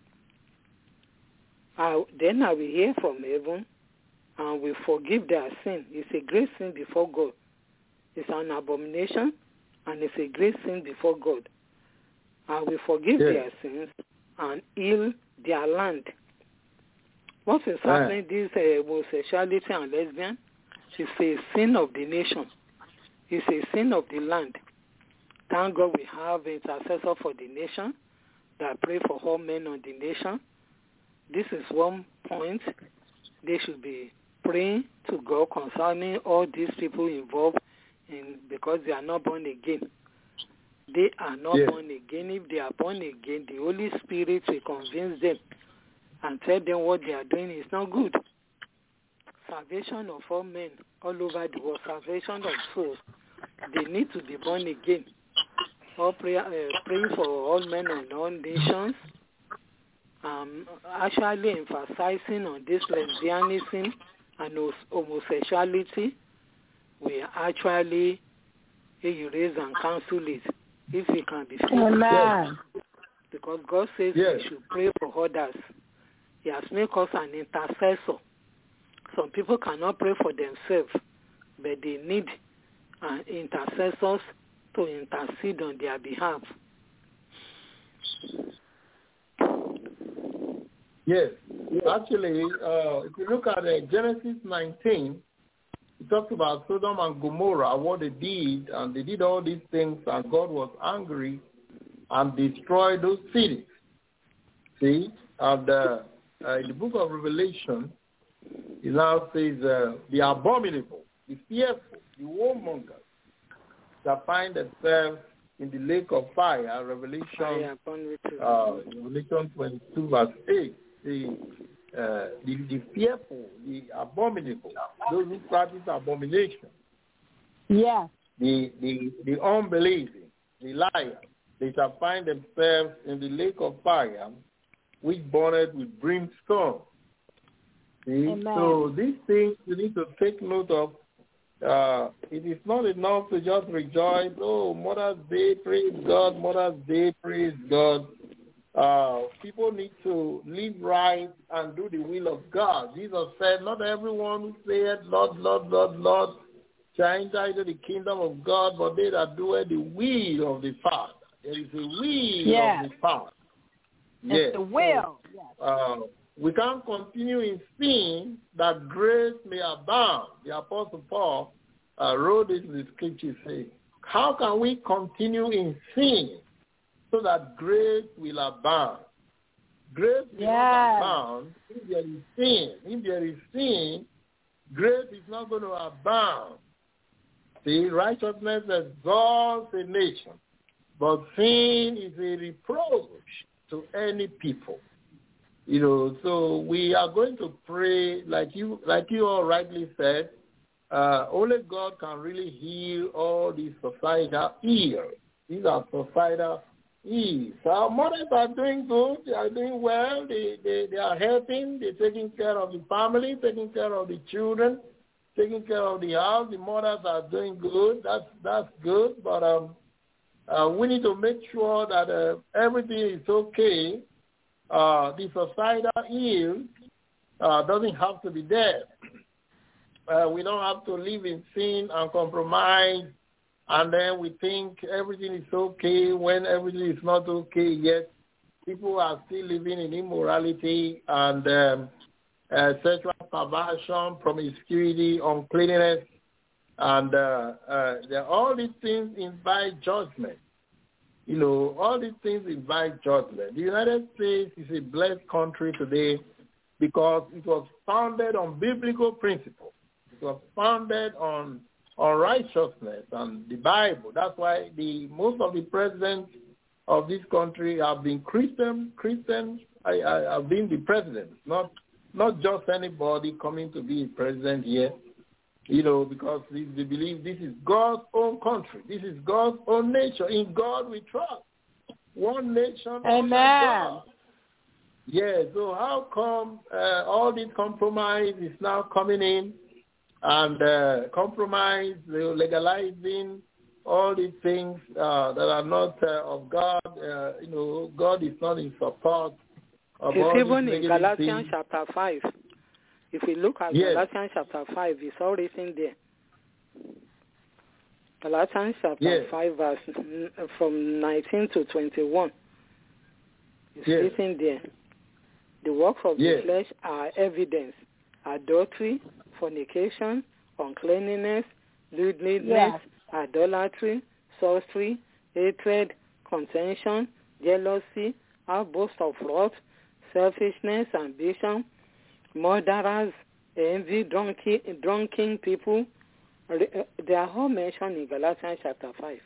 I, then I will hear from heaven and will forgive their sin. It's a great sin before God. It's an abomination and it's a great sin before God. I will forgive yes. their sins and heal their land. What is happening, this uh, homosexuality and lesbian, is a sin of the nation. It's a sin of the land. Thank God we have intercessor for the nation that pray for all men on the nation. This is one point. They should be praying to God concerning all these people involved in because they are not born again. They are not yeah. born again. If they are born again, the Holy Spirit will convince them and tell them what they are doing is not good. Salvation of all men all over the world, salvation of souls, they need to be born again. All prayer, uh, praying for all men and all nations, um, actually emphasizing on this lesbianism and homosexuality, we actually erase and cancel it if it can be fixed.
Amen.
Because God says yes. we should pray for others. He has made us an intercessor. Some people cannot pray for themselves, but they need uh, intercessors to intercede on their behalf.
Yes. Actually, uh, if you look at uh, Genesis nineteen, it talks about Sodom and Gomorrah, what they did, and they did all these things, and God was angry and destroyed those cities. See? And uh, uh, in the book of Revelation, it now says, uh, the abominable, the fearful, the warmongers that find themselves in the lake of fire, Revelation, uh, Revelation twenty-two, verse eight. The, uh, the, the fearful, the abominable, those who practice abomination.
Yeah.
The, the, the unbelieving, the liar, they shall find themselves in the lake of fire, which burneth with brimstone. See? So these things you need to take note of. Uh, it is not enough to just rejoice. Oh, Mother's Day, praise God. Mother's Day, praise God. Uh, people need to live right and do the will of God. Jesus said, not everyone who said, Lord, Lord, Lord, Lord, shall enter into the kingdom of God, but they that do the will of the Father. There is a will
yes.
of the Father.
It's
yes.
the will.
So,
yes.
uh, we can't continue in sin that grace may abound. The Apostle Paul uh, wrote it in the scripture saying, how can we continue in sin so that grace will abound? Grace will
yes.
not abound if there is sin. If there is sin, grace is not going to abound. See, righteousness exalts a nation, but sin is a reproach to any people. You know, so we are going to pray, like you, like you all rightly said. Uh, only God can really heal all these societal ills. These are societal ills. Our mothers are doing good. They are doing well. They, they, they are helping. They're taking care of the family, taking care of the children, taking care of the house. The mothers are doing good. That's that's good. But um, uh, we need to make sure that uh, everything is okay. Uh, the societal ill uh, doesn't have to be there. Uh, we don't have to live in sin and compromise, and then we think everything is okay when everything is not okay yet. People are still living in immorality and um, uh, sexual perversion, promiscuity, uncleanness, and uh, uh, all these things invite judgment. You know, all these things invite judgment. The United States is a blessed country today because it was founded on biblical principles. It was founded on on righteousness and the Bible. That's why the most of the presidents of this country have been Christian. Christians I, I, have been the presidents, not not just anybody coming to be a president here. You know, because they believe this is God's own country. This is God's own nation. In God we trust. One nation.
Amen.
God. Yeah, so how come uh, all this compromise is now coming in and uh, compromise, legalizing all these things uh, that are not uh, of God? Uh, you know, God is not in support of
it's
all
even
these
in Galatians
things.
chapter five. If we look at yes. Galatians chapter five, it's all written there. Galatians chapter
yes.
five, verse from nineteen to twenty-one. It's yes. written there. The works of yes. the flesh are evidence: adultery, fornication, uncleanness, lewdness, yes. idolatry, sorcery, hatred, contention, jealousy, outbursts of wrath, selfishness, ambition, murderers, envy, drunken, drunken people. They are all mentioned in Galatians chapter five.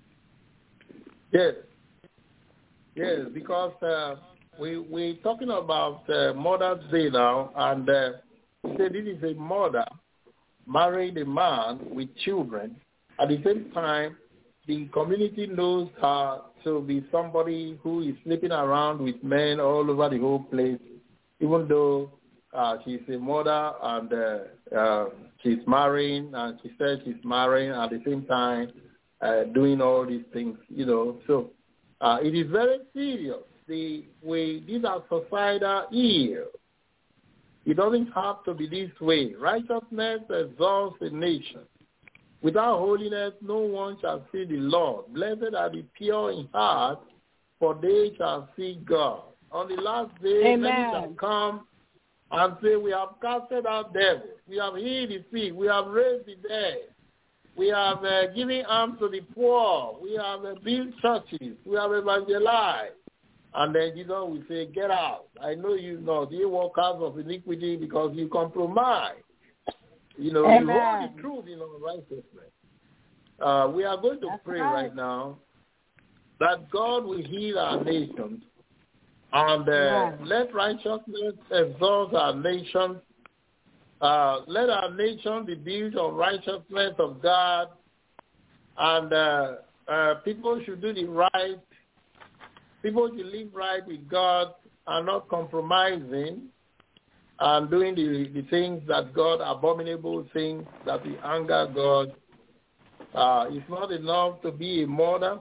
Yes. Yes, because uh, we, we're talking about uh, Mother's Day now, and uh, we say this is a mother married a man with children. At the same time, the community knows her to be somebody who is sleeping around with men all over the whole place, even though Uh, she's a mother and uh, uh, she's marrying, and she says she's marrying at the same time uh, doing all these things, you know. So uh, it is very serious. The way these are societal ills. It doesn't have to be this way. Righteousness exalts a nation. Without holiness, no one shall see the Lord. Blessed are the pure in heart, for they shall see God. On the last day,
Amen.
many shall come and say, we have casted out devils, we have healed the sick, we have raised the dead, we have uh, given alms to the poor, we have uh, built churches, we have evangelized. And then Jesus will say, get out. I know you not, you workers of iniquity, because you compromise. You know,
Amen.
you hold the truth in unrighteousness. Uh, we are going to
That's
pray
right.
right now that God will heal our nations. And uh,
yeah.
let righteousness exalt our nation. Uh, let our nation be built on righteousness of God. And uh, uh, people should do the right. People should live right with God and not compromising and doing the, the things that God, abominable things that will anger God. Uh, it's not enough to be a mother.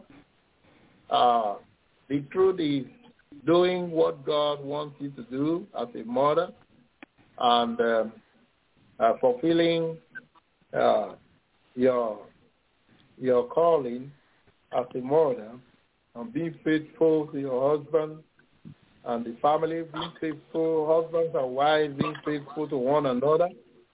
Uh, the truth is, doing what God wants you to do as a mother and uh, uh, fulfilling uh, your your calling as a mother and being faithful to your husband and the family, being faithful, husbands and wives being faithful to one another.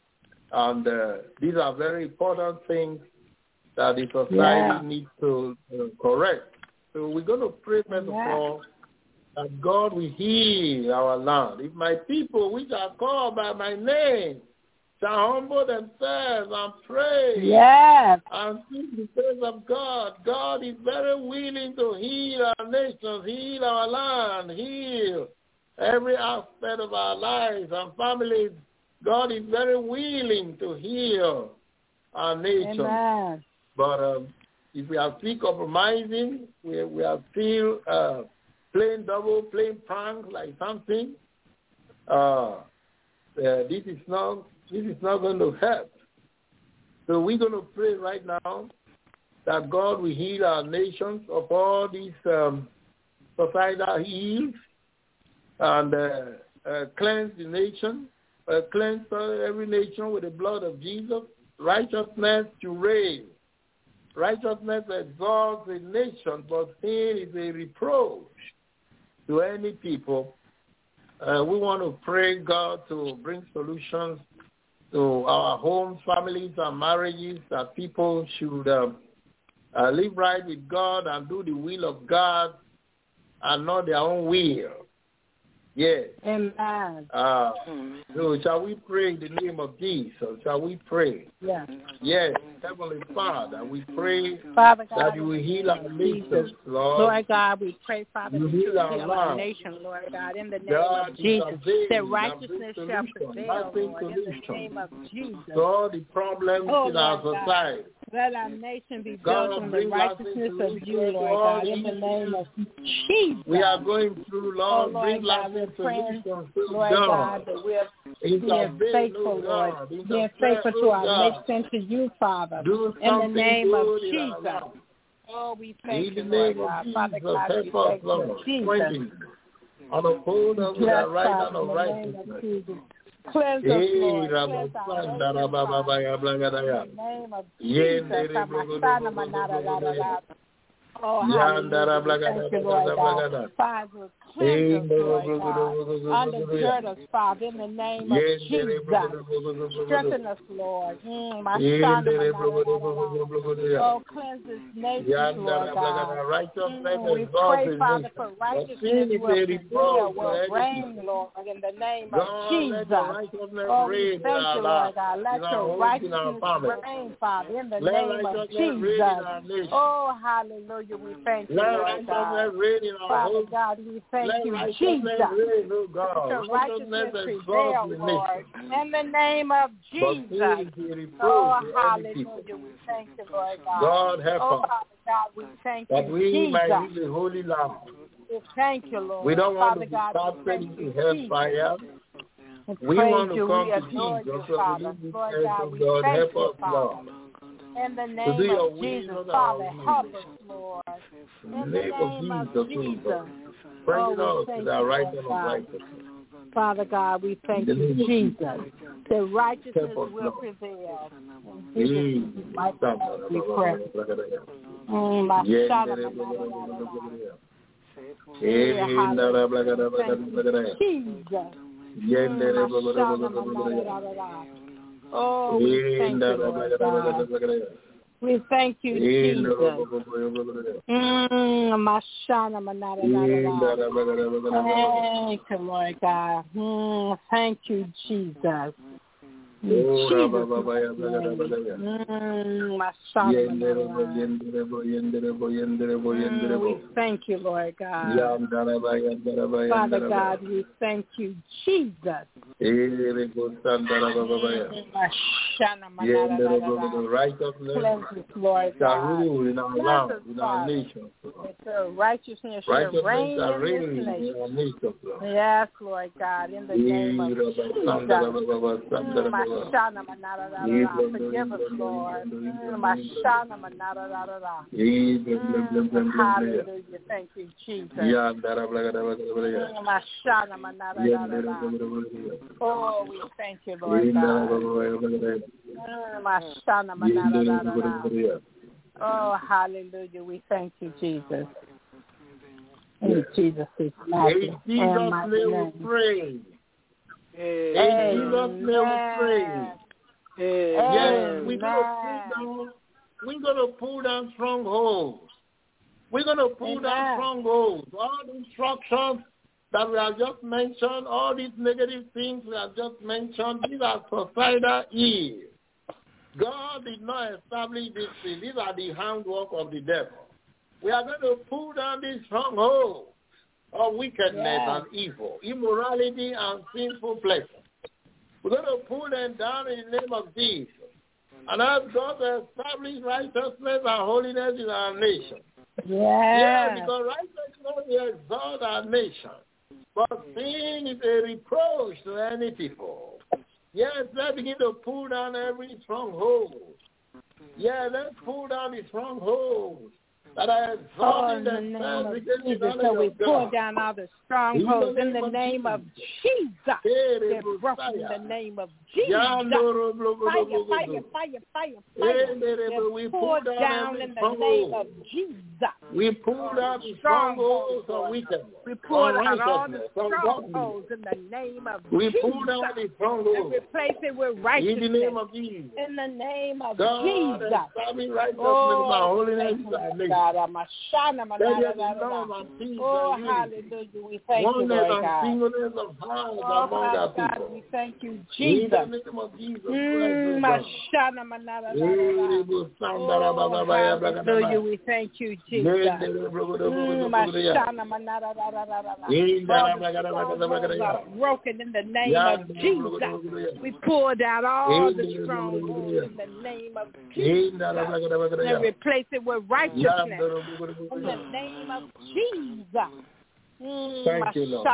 And uh, these are very important things that the society yeah. needs to uh, correct. So we're going to pray, first of all, that God will heal our land. If my people, which are called by my name, shall humble themselves and pray
yes.
and seek the face of God, God is very willing to heal our nations, heal our land, heal every aspect of our lives and families. God is very willing to heal our nation.
Amen.
But um, if we are still compromising, we, we are still uh, playing double, playing prank like something, uh, uh, this is not this is not going to help. So we're going to pray right now that God will heal our nations of all these um, societal ills and uh, uh, cleanse the nation, uh, cleanse every nation with the blood of Jesus. Righteousness to reign. Righteousness exalts a nation, but sin is a reproach to any people. Uh, we want to pray God to bring solutions to our homes, families, and marriages, that people should um, uh, live right with God and do the will of God and not their own will. Yes.
Amen.
Uh, so shall we pray in the name of Jesus? Shall we pray?
Yes.
Yes. Heavenly Father, we pray
Father God,
that you will heal our nations, Lord.
Lord God, we pray, Father,
you
that you
heal
will
our,
heal our nation, Lord God, in the name
God,
of Jesus.
Avail,
That righteousness shall prevail, Lord, in the name of Jesus.
So all the problems
oh,
in our
Lord
society.
God. Let our nation be
God,
built on the righteousness of you, Lord God, in the name of Jesus.
We are going through, Lord,
oh, Lord
bring
God, we're praying, Lord
God.
God, that we're being faithful, Lord, being faithful to our nation, to you, Father,
Do
in the name of
in
Jesus. Oh, we thank
in
you,
the
Lord
name
God.
of Jesus,
Father God,
help
we
us,
thank
Lord.
you, Jesus.
On the hold of
Yes,
the right
Father,
hand of
in the name
righteousness.
of Jesus. Cleanse us, Lord. Cleanse our nations, Father. In the name of Jesus. Amasana manada da da da. Oh, hallelujah. Thank you, Lord God. Father, cleanse us, Lord God. Undergird us, Father, in the name of Jesus. Strengthen us, Lord. Mm, my son, oh, cleanse this nation, Lord God. Mm, we pray, Father, for righteousness will prevail, will reign, Lord, in the name of Jesus. Oh, we thank you, Lord God. Let your righteousness reign, Father, in the name of Jesus. Oh, hallelujah. We thank you, Lord God. Father God, we thank you, Jesus. Let your righteousness prevail, Lord, in the name of Jesus. Oh, hallelujah. We thank you, Lord God.
God help
oh,
us.
Father God, we thank
that
you,
we
Jesus.
might live the holy land.
We thank you, Lord.
We don't want
Father
to be
God,
captured into hellfire. We
praise
want to
you.
come
We
to
adore
Jesus.
you, Father.
So
Lord
we
God, we
God,
thank
help
you,
us,
Father.
Lord.
In the
To
name
do your
of
will,
Jesus,
not
Father,
our will.
help us, Lord.
In
In
the
the
name
name
of
of
Jesus,
Jesus.
bring
Oh,
us
we
to
thank
the
you,
right
Lord
hand of
God.
righteousness.
Father God, we thank
In the
you,
name of
Jesus. The righteousness
Help us,
will
Lord.
prevail. In
Mm.
Jesus' mighty name we pray. Mm, my
Yeah,
shot
da-
of
da-
my
da-
da- da-
da-
da-
da-
da.
da-
Yeah,
Eh,
hallelujah.
da- da- da- da- da-
Thank
da- da- da-
you, Jesus.
Yeah, da-
Mm,
da-
my
da- da-
shot
da-
of my
da-
da-
da-
da-
da-
da- da. Oh, we
Eh,
thank
da-
you,
da-
Lord
da- da- da-
God.
da- da-
We thank you,
Eh, da-
Jesus.
da- da- da- da- da-
Mm, my shana manada da
Eh,
da
da-
da.
da- da- da- da- da- da-
Thank you, Lord God. Mm, thank you, Jesus. In
Oh,
Jesus'
ra- ba- ba- ba- ya- da- da- da- da- da-
name.
da.
Mm, my shana
Yenderebo,
manada.
yenderebo, yenderebo, yenderebo,
Mm,
yenderebo.
we thank you, Lord God.
Yandaraba, yandaraba,
Father
yandaraba.
God, we thank you, Jesus.
Erebo, sandaraba, babaya.
Mm, my shana manada da da
Yenderebo,
da.
the righteousness
Cleanse us, Lord
shall
God.
rule in our
Cleanse
land,
us,
in our
Father.
nation.
That your righteousness shall
Righteousness
reign
shall
in
reign
this
in
nation.
our nation.
Yes, Lord God, in the name of
Erebo,
Jesus.
sandaraba, baba,
Mm,
sandaraba,
my Mashana manada da da. Forgive us, Lord. Mashana manada da da da. Hallelujah. Thank you, Jesus. Mashana manada da da da. Oh, we thank you, Lord God. Mashana manada da da da. Oh, hallelujah. We thank you, Jesus. In Jesus' name.
In Jesus' name we pray. In Jesus' name we pray. Yes, we're going to pull down, we're going to pull down strongholds. We're going to pull down strongholds. All the instructions that we have just mentioned, all these negative things we have just mentioned, these are societal evils. God did not establish these things. These are the handwork of the devil. We are going to pull down these strongholds of wickedness yes. and evil, immorality and sinful pleasure. We're going to pull them down in the name of Jesus. And ask God to establish righteousness and holiness in our nation.
Yeah.
Yeah, because righteousness will exalt our nation. But sin is a reproach to any people. Yes, let's begin to pull down every stronghold. Yeah, let's pull down the strongholds that are exalting
oh,
themselves.
The Jesus, so we pull down all the strongholds in the name of Jesus. They're broken in the name of Jesus. Fire, fire, fire, fire, fire. They're pulled down in the name of Jesus.
We pull down the strongholds of wickedness.
We pull down all the strongholds in the name of Jesus.
We pull down the strongholds.
And replace it with righteousness.
In the name of Jesus.
In the name of
God
Jesus.
Oh, holiness
God, oh, hallelujah. We thank you, Lord God. Oh, Father God, we thank you, Jesus. Mm, hallelujah. We thank you, Jesus. Broken in the name of Jesus. We pour down all the strongholds in the name of Jesus and replace it with righteousness in the name of Jesus. Mm,
thank you, Lord.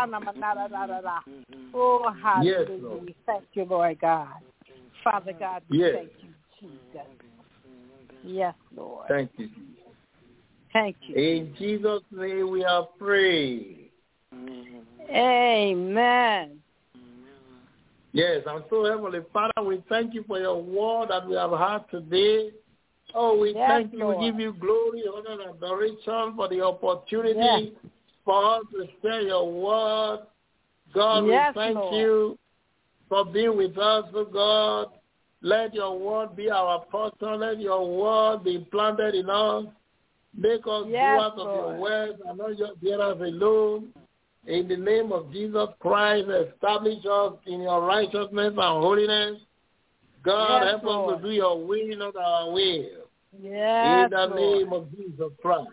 Oh, hallelujah.
Yes, Lord.
We thank you, Lord God. Father God, we
yes.
thank you, Jesus. Yes, Lord.
Thank you.
Thank you.
In Jesus' name we are praying.
Amen.
Yes, and so Heavenly Father, we thank you for your word that we have had today. Oh, we
yes,
thank you.
Lord.
We give you glory, honor, and adoration for the opportunity
yes.
for us to share your word. God,
yes,
we thank
Lord.
you for being with us, oh God. Let your word be our portion. Let your word be planted in us. Make us
yes,
doers of your words and not just hearers alone. In the name of Jesus Christ, establish us in your righteousness and holiness. God,
yes,
help
Lord.
us to do your will, not our will.
Yes,
in the
Lord.
name of Jesus Christ.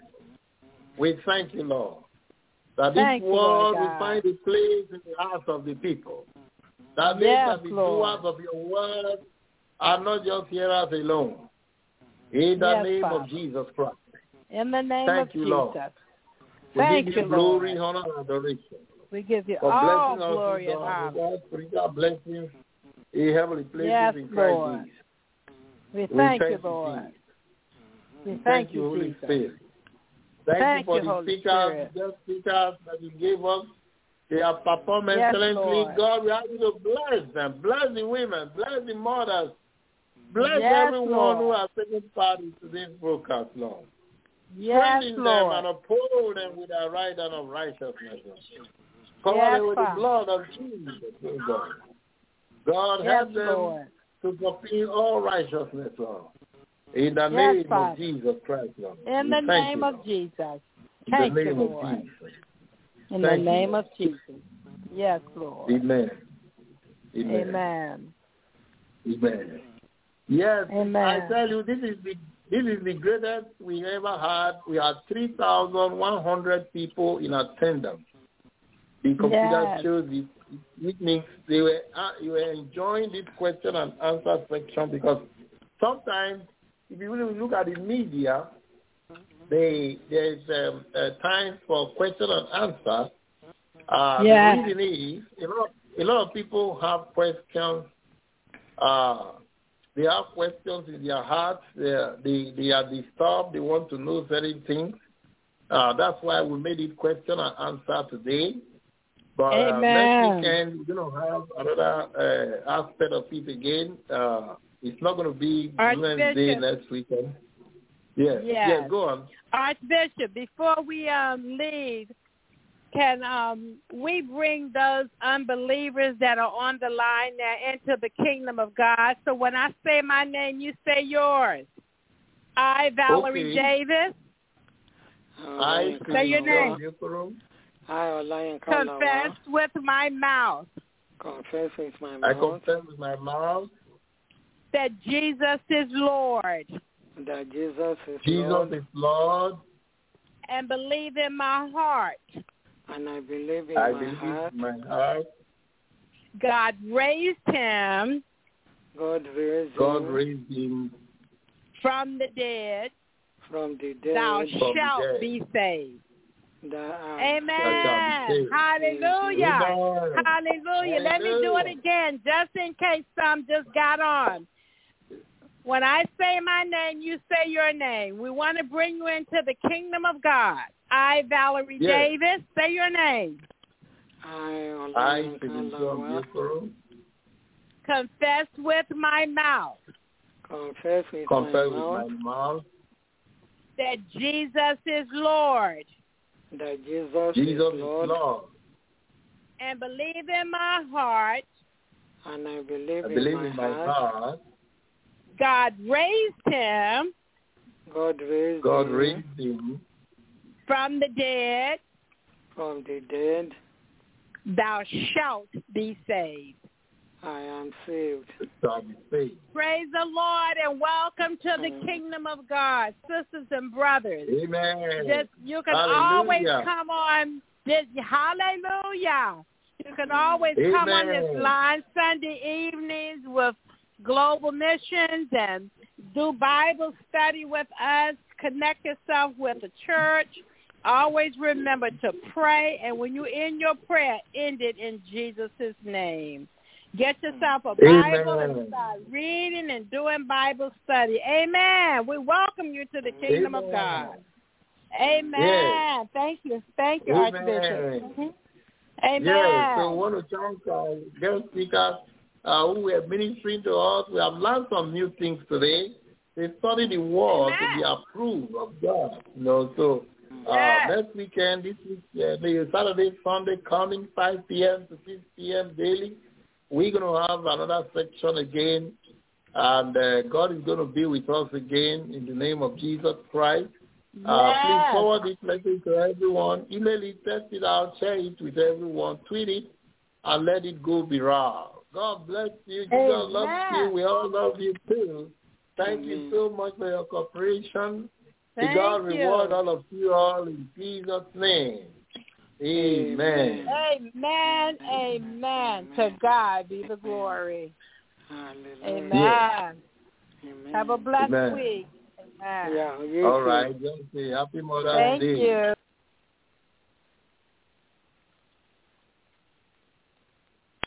We thank you, Lord, that
thank
this
you,
word
Lord
will find a place in the hearts of the people. That they
yes,
can be
Lord.
doers of your word and not just hearers alone. In the
yes,
name
Father.
of Jesus Christ.
In the name
thank
of
you,
Jesus.
Lord. We
thank
give
you,
you glory,
Lord.
honor, and adoration.
We give you
For
all
blessing
glory
us,
and
God,
honor.
God, spiritual blessings in heavenly places
yes,
in Christ
Lord.
Jesus.
We thank,
we thank
you,
you,
Lord.
Jesus.
We thank,
thank
you,
you, Holy
Jesus.
Spirit. Thank,
thank
you for
you,
the
Holy
speakers,
Spirit.
just speakers that you gave us. They have performed
yes,
excellently.
Lord.
God, we ask you to bless them. Bless the women. Bless the mothers. Bless
yes,
everyone
Lord.
who has taken part in today's broadcast, Lord.
Yes,
Strengthen
Lord.
them and uphold them with the right hand of righteousness. Cover
yes,
them with
Father.
the blood of Jesus, oh God. God,
yes,
help them
Lord.
to fulfill all righteousness, Lord. In the
yes,
name
Father.
of Jesus Christ, Lord.
In
we
the name
you,
of
Lord.
Jesus.
In
Thank
the
you,
name
Lord.
of Jesus.
In
Thank
the name
you,
of Jesus. Yes, Lord.
Amen. Amen.
Amen.
Amen. Yes,
Amen.
I tell you, this is the this is the greatest we ever had. We had three thousand one hundred people in attendance. The computer
yes.
shows it. It means they were uh, you were enjoying this question and answer section, because sometimes if you really look at the media, they there's um, uh, time for question and answer. Uh,
yes.
The reason is a lot, a lot of people have questions uh, they have questions in their hearts. They, they, they are disturbed. They want to know certain things. Uh, that's why we made it question and answer today. But uh, next weekend, we're going to have another uh, aspect of it again. Uh, it's not going to be Wednesday next weekend. Yes.
Yes.
Yeah, go on.
Archbishop, before we um, leave, can um, we bring those unbelievers that are on the line there into the kingdom of God? So when I say my name, you say yours. I, Valerie
Okay.
Davis.
I
say your name.
I, Olayan
Confess with my mouth.
Confess with my mouth.
I confess with my mouth
that Jesus is Lord.
That Jesus is
Jesus
Lord.
is Lord.
And believe in my heart.
And I believe in
I
my
believe
heart.
in my heart.
God raised him.
God raised
God
him.
raised him
from the dead.
From the dead.
Thou
from
shalt
dead.
be saved.
That,
Amen. Hallelujah.
Amen.
Hallelujah. Let me do it again, just in case some just got on. When I say my name, you say your name. We want to bring you into the kingdom of God. I, Valerie
Yes.
Davis, say your name.
I,
I,
confess with my mouth.
Confess with
confess
my mouth.
With my mouth.
That Jesus is Lord.
That Jesus,
Jesus
is Lord.
Lord.
And believe in my heart.
And I believe,
I
in,
believe
my
in my
heart.
heart.
God raised him.
God raised
God
him.
raised him.
From the dead.
From the dead.
Thou shalt be saved.
I am saved.
Shall be saved.
Praise the Lord and welcome to the mm. kingdom of God, sisters and brothers.
Amen.
Just, you can
Hallelujah.
always come on this. Hallelujah. You can always
Amen.
come on this line Sunday evenings with Global Missions and do Bible study with us. Connect yourself with the church. Always remember to pray, and when you end your prayer, end it in Jesus' name. Get yourself a Bible
Amen.
and start reading and doing Bible study. Amen. We welcome you to the kingdom
Amen.
of God. Amen. Yes. Thank you. Thank you,
Amen.
Archbishop. Mm-hmm. Amen.
Yes, so I want to thank our guest speakers uh, who were ministering to us. We have learned some new things today. They study the word to be approved of God. You know, so uh,
yes.
next weekend, this week, uh, the Saturday, Sunday, coming five p.m. to six p.m. daily, we're going to have another section again, and uh, God is going to be with us again in the name of Jesus Christ.
Yes.
Uh, please forward this message to everyone. Email it, test it out, share it with everyone, tweet it, and let it go viral. God bless you. Jesus
Amen.
loves you. We all love you too. Thank
Amen.
you so much for your cooperation.
Thank
May God
you.
reward all of you all in Jesus' name. Amen.
Amen. Amen. Amen. To God be the glory.
Hallelujah.
Amen.
Yes.
Amen. Have a blessed Amen. week. Amen.
Yeah,
all right. Just say happy Mother's
Thank
Day.
you.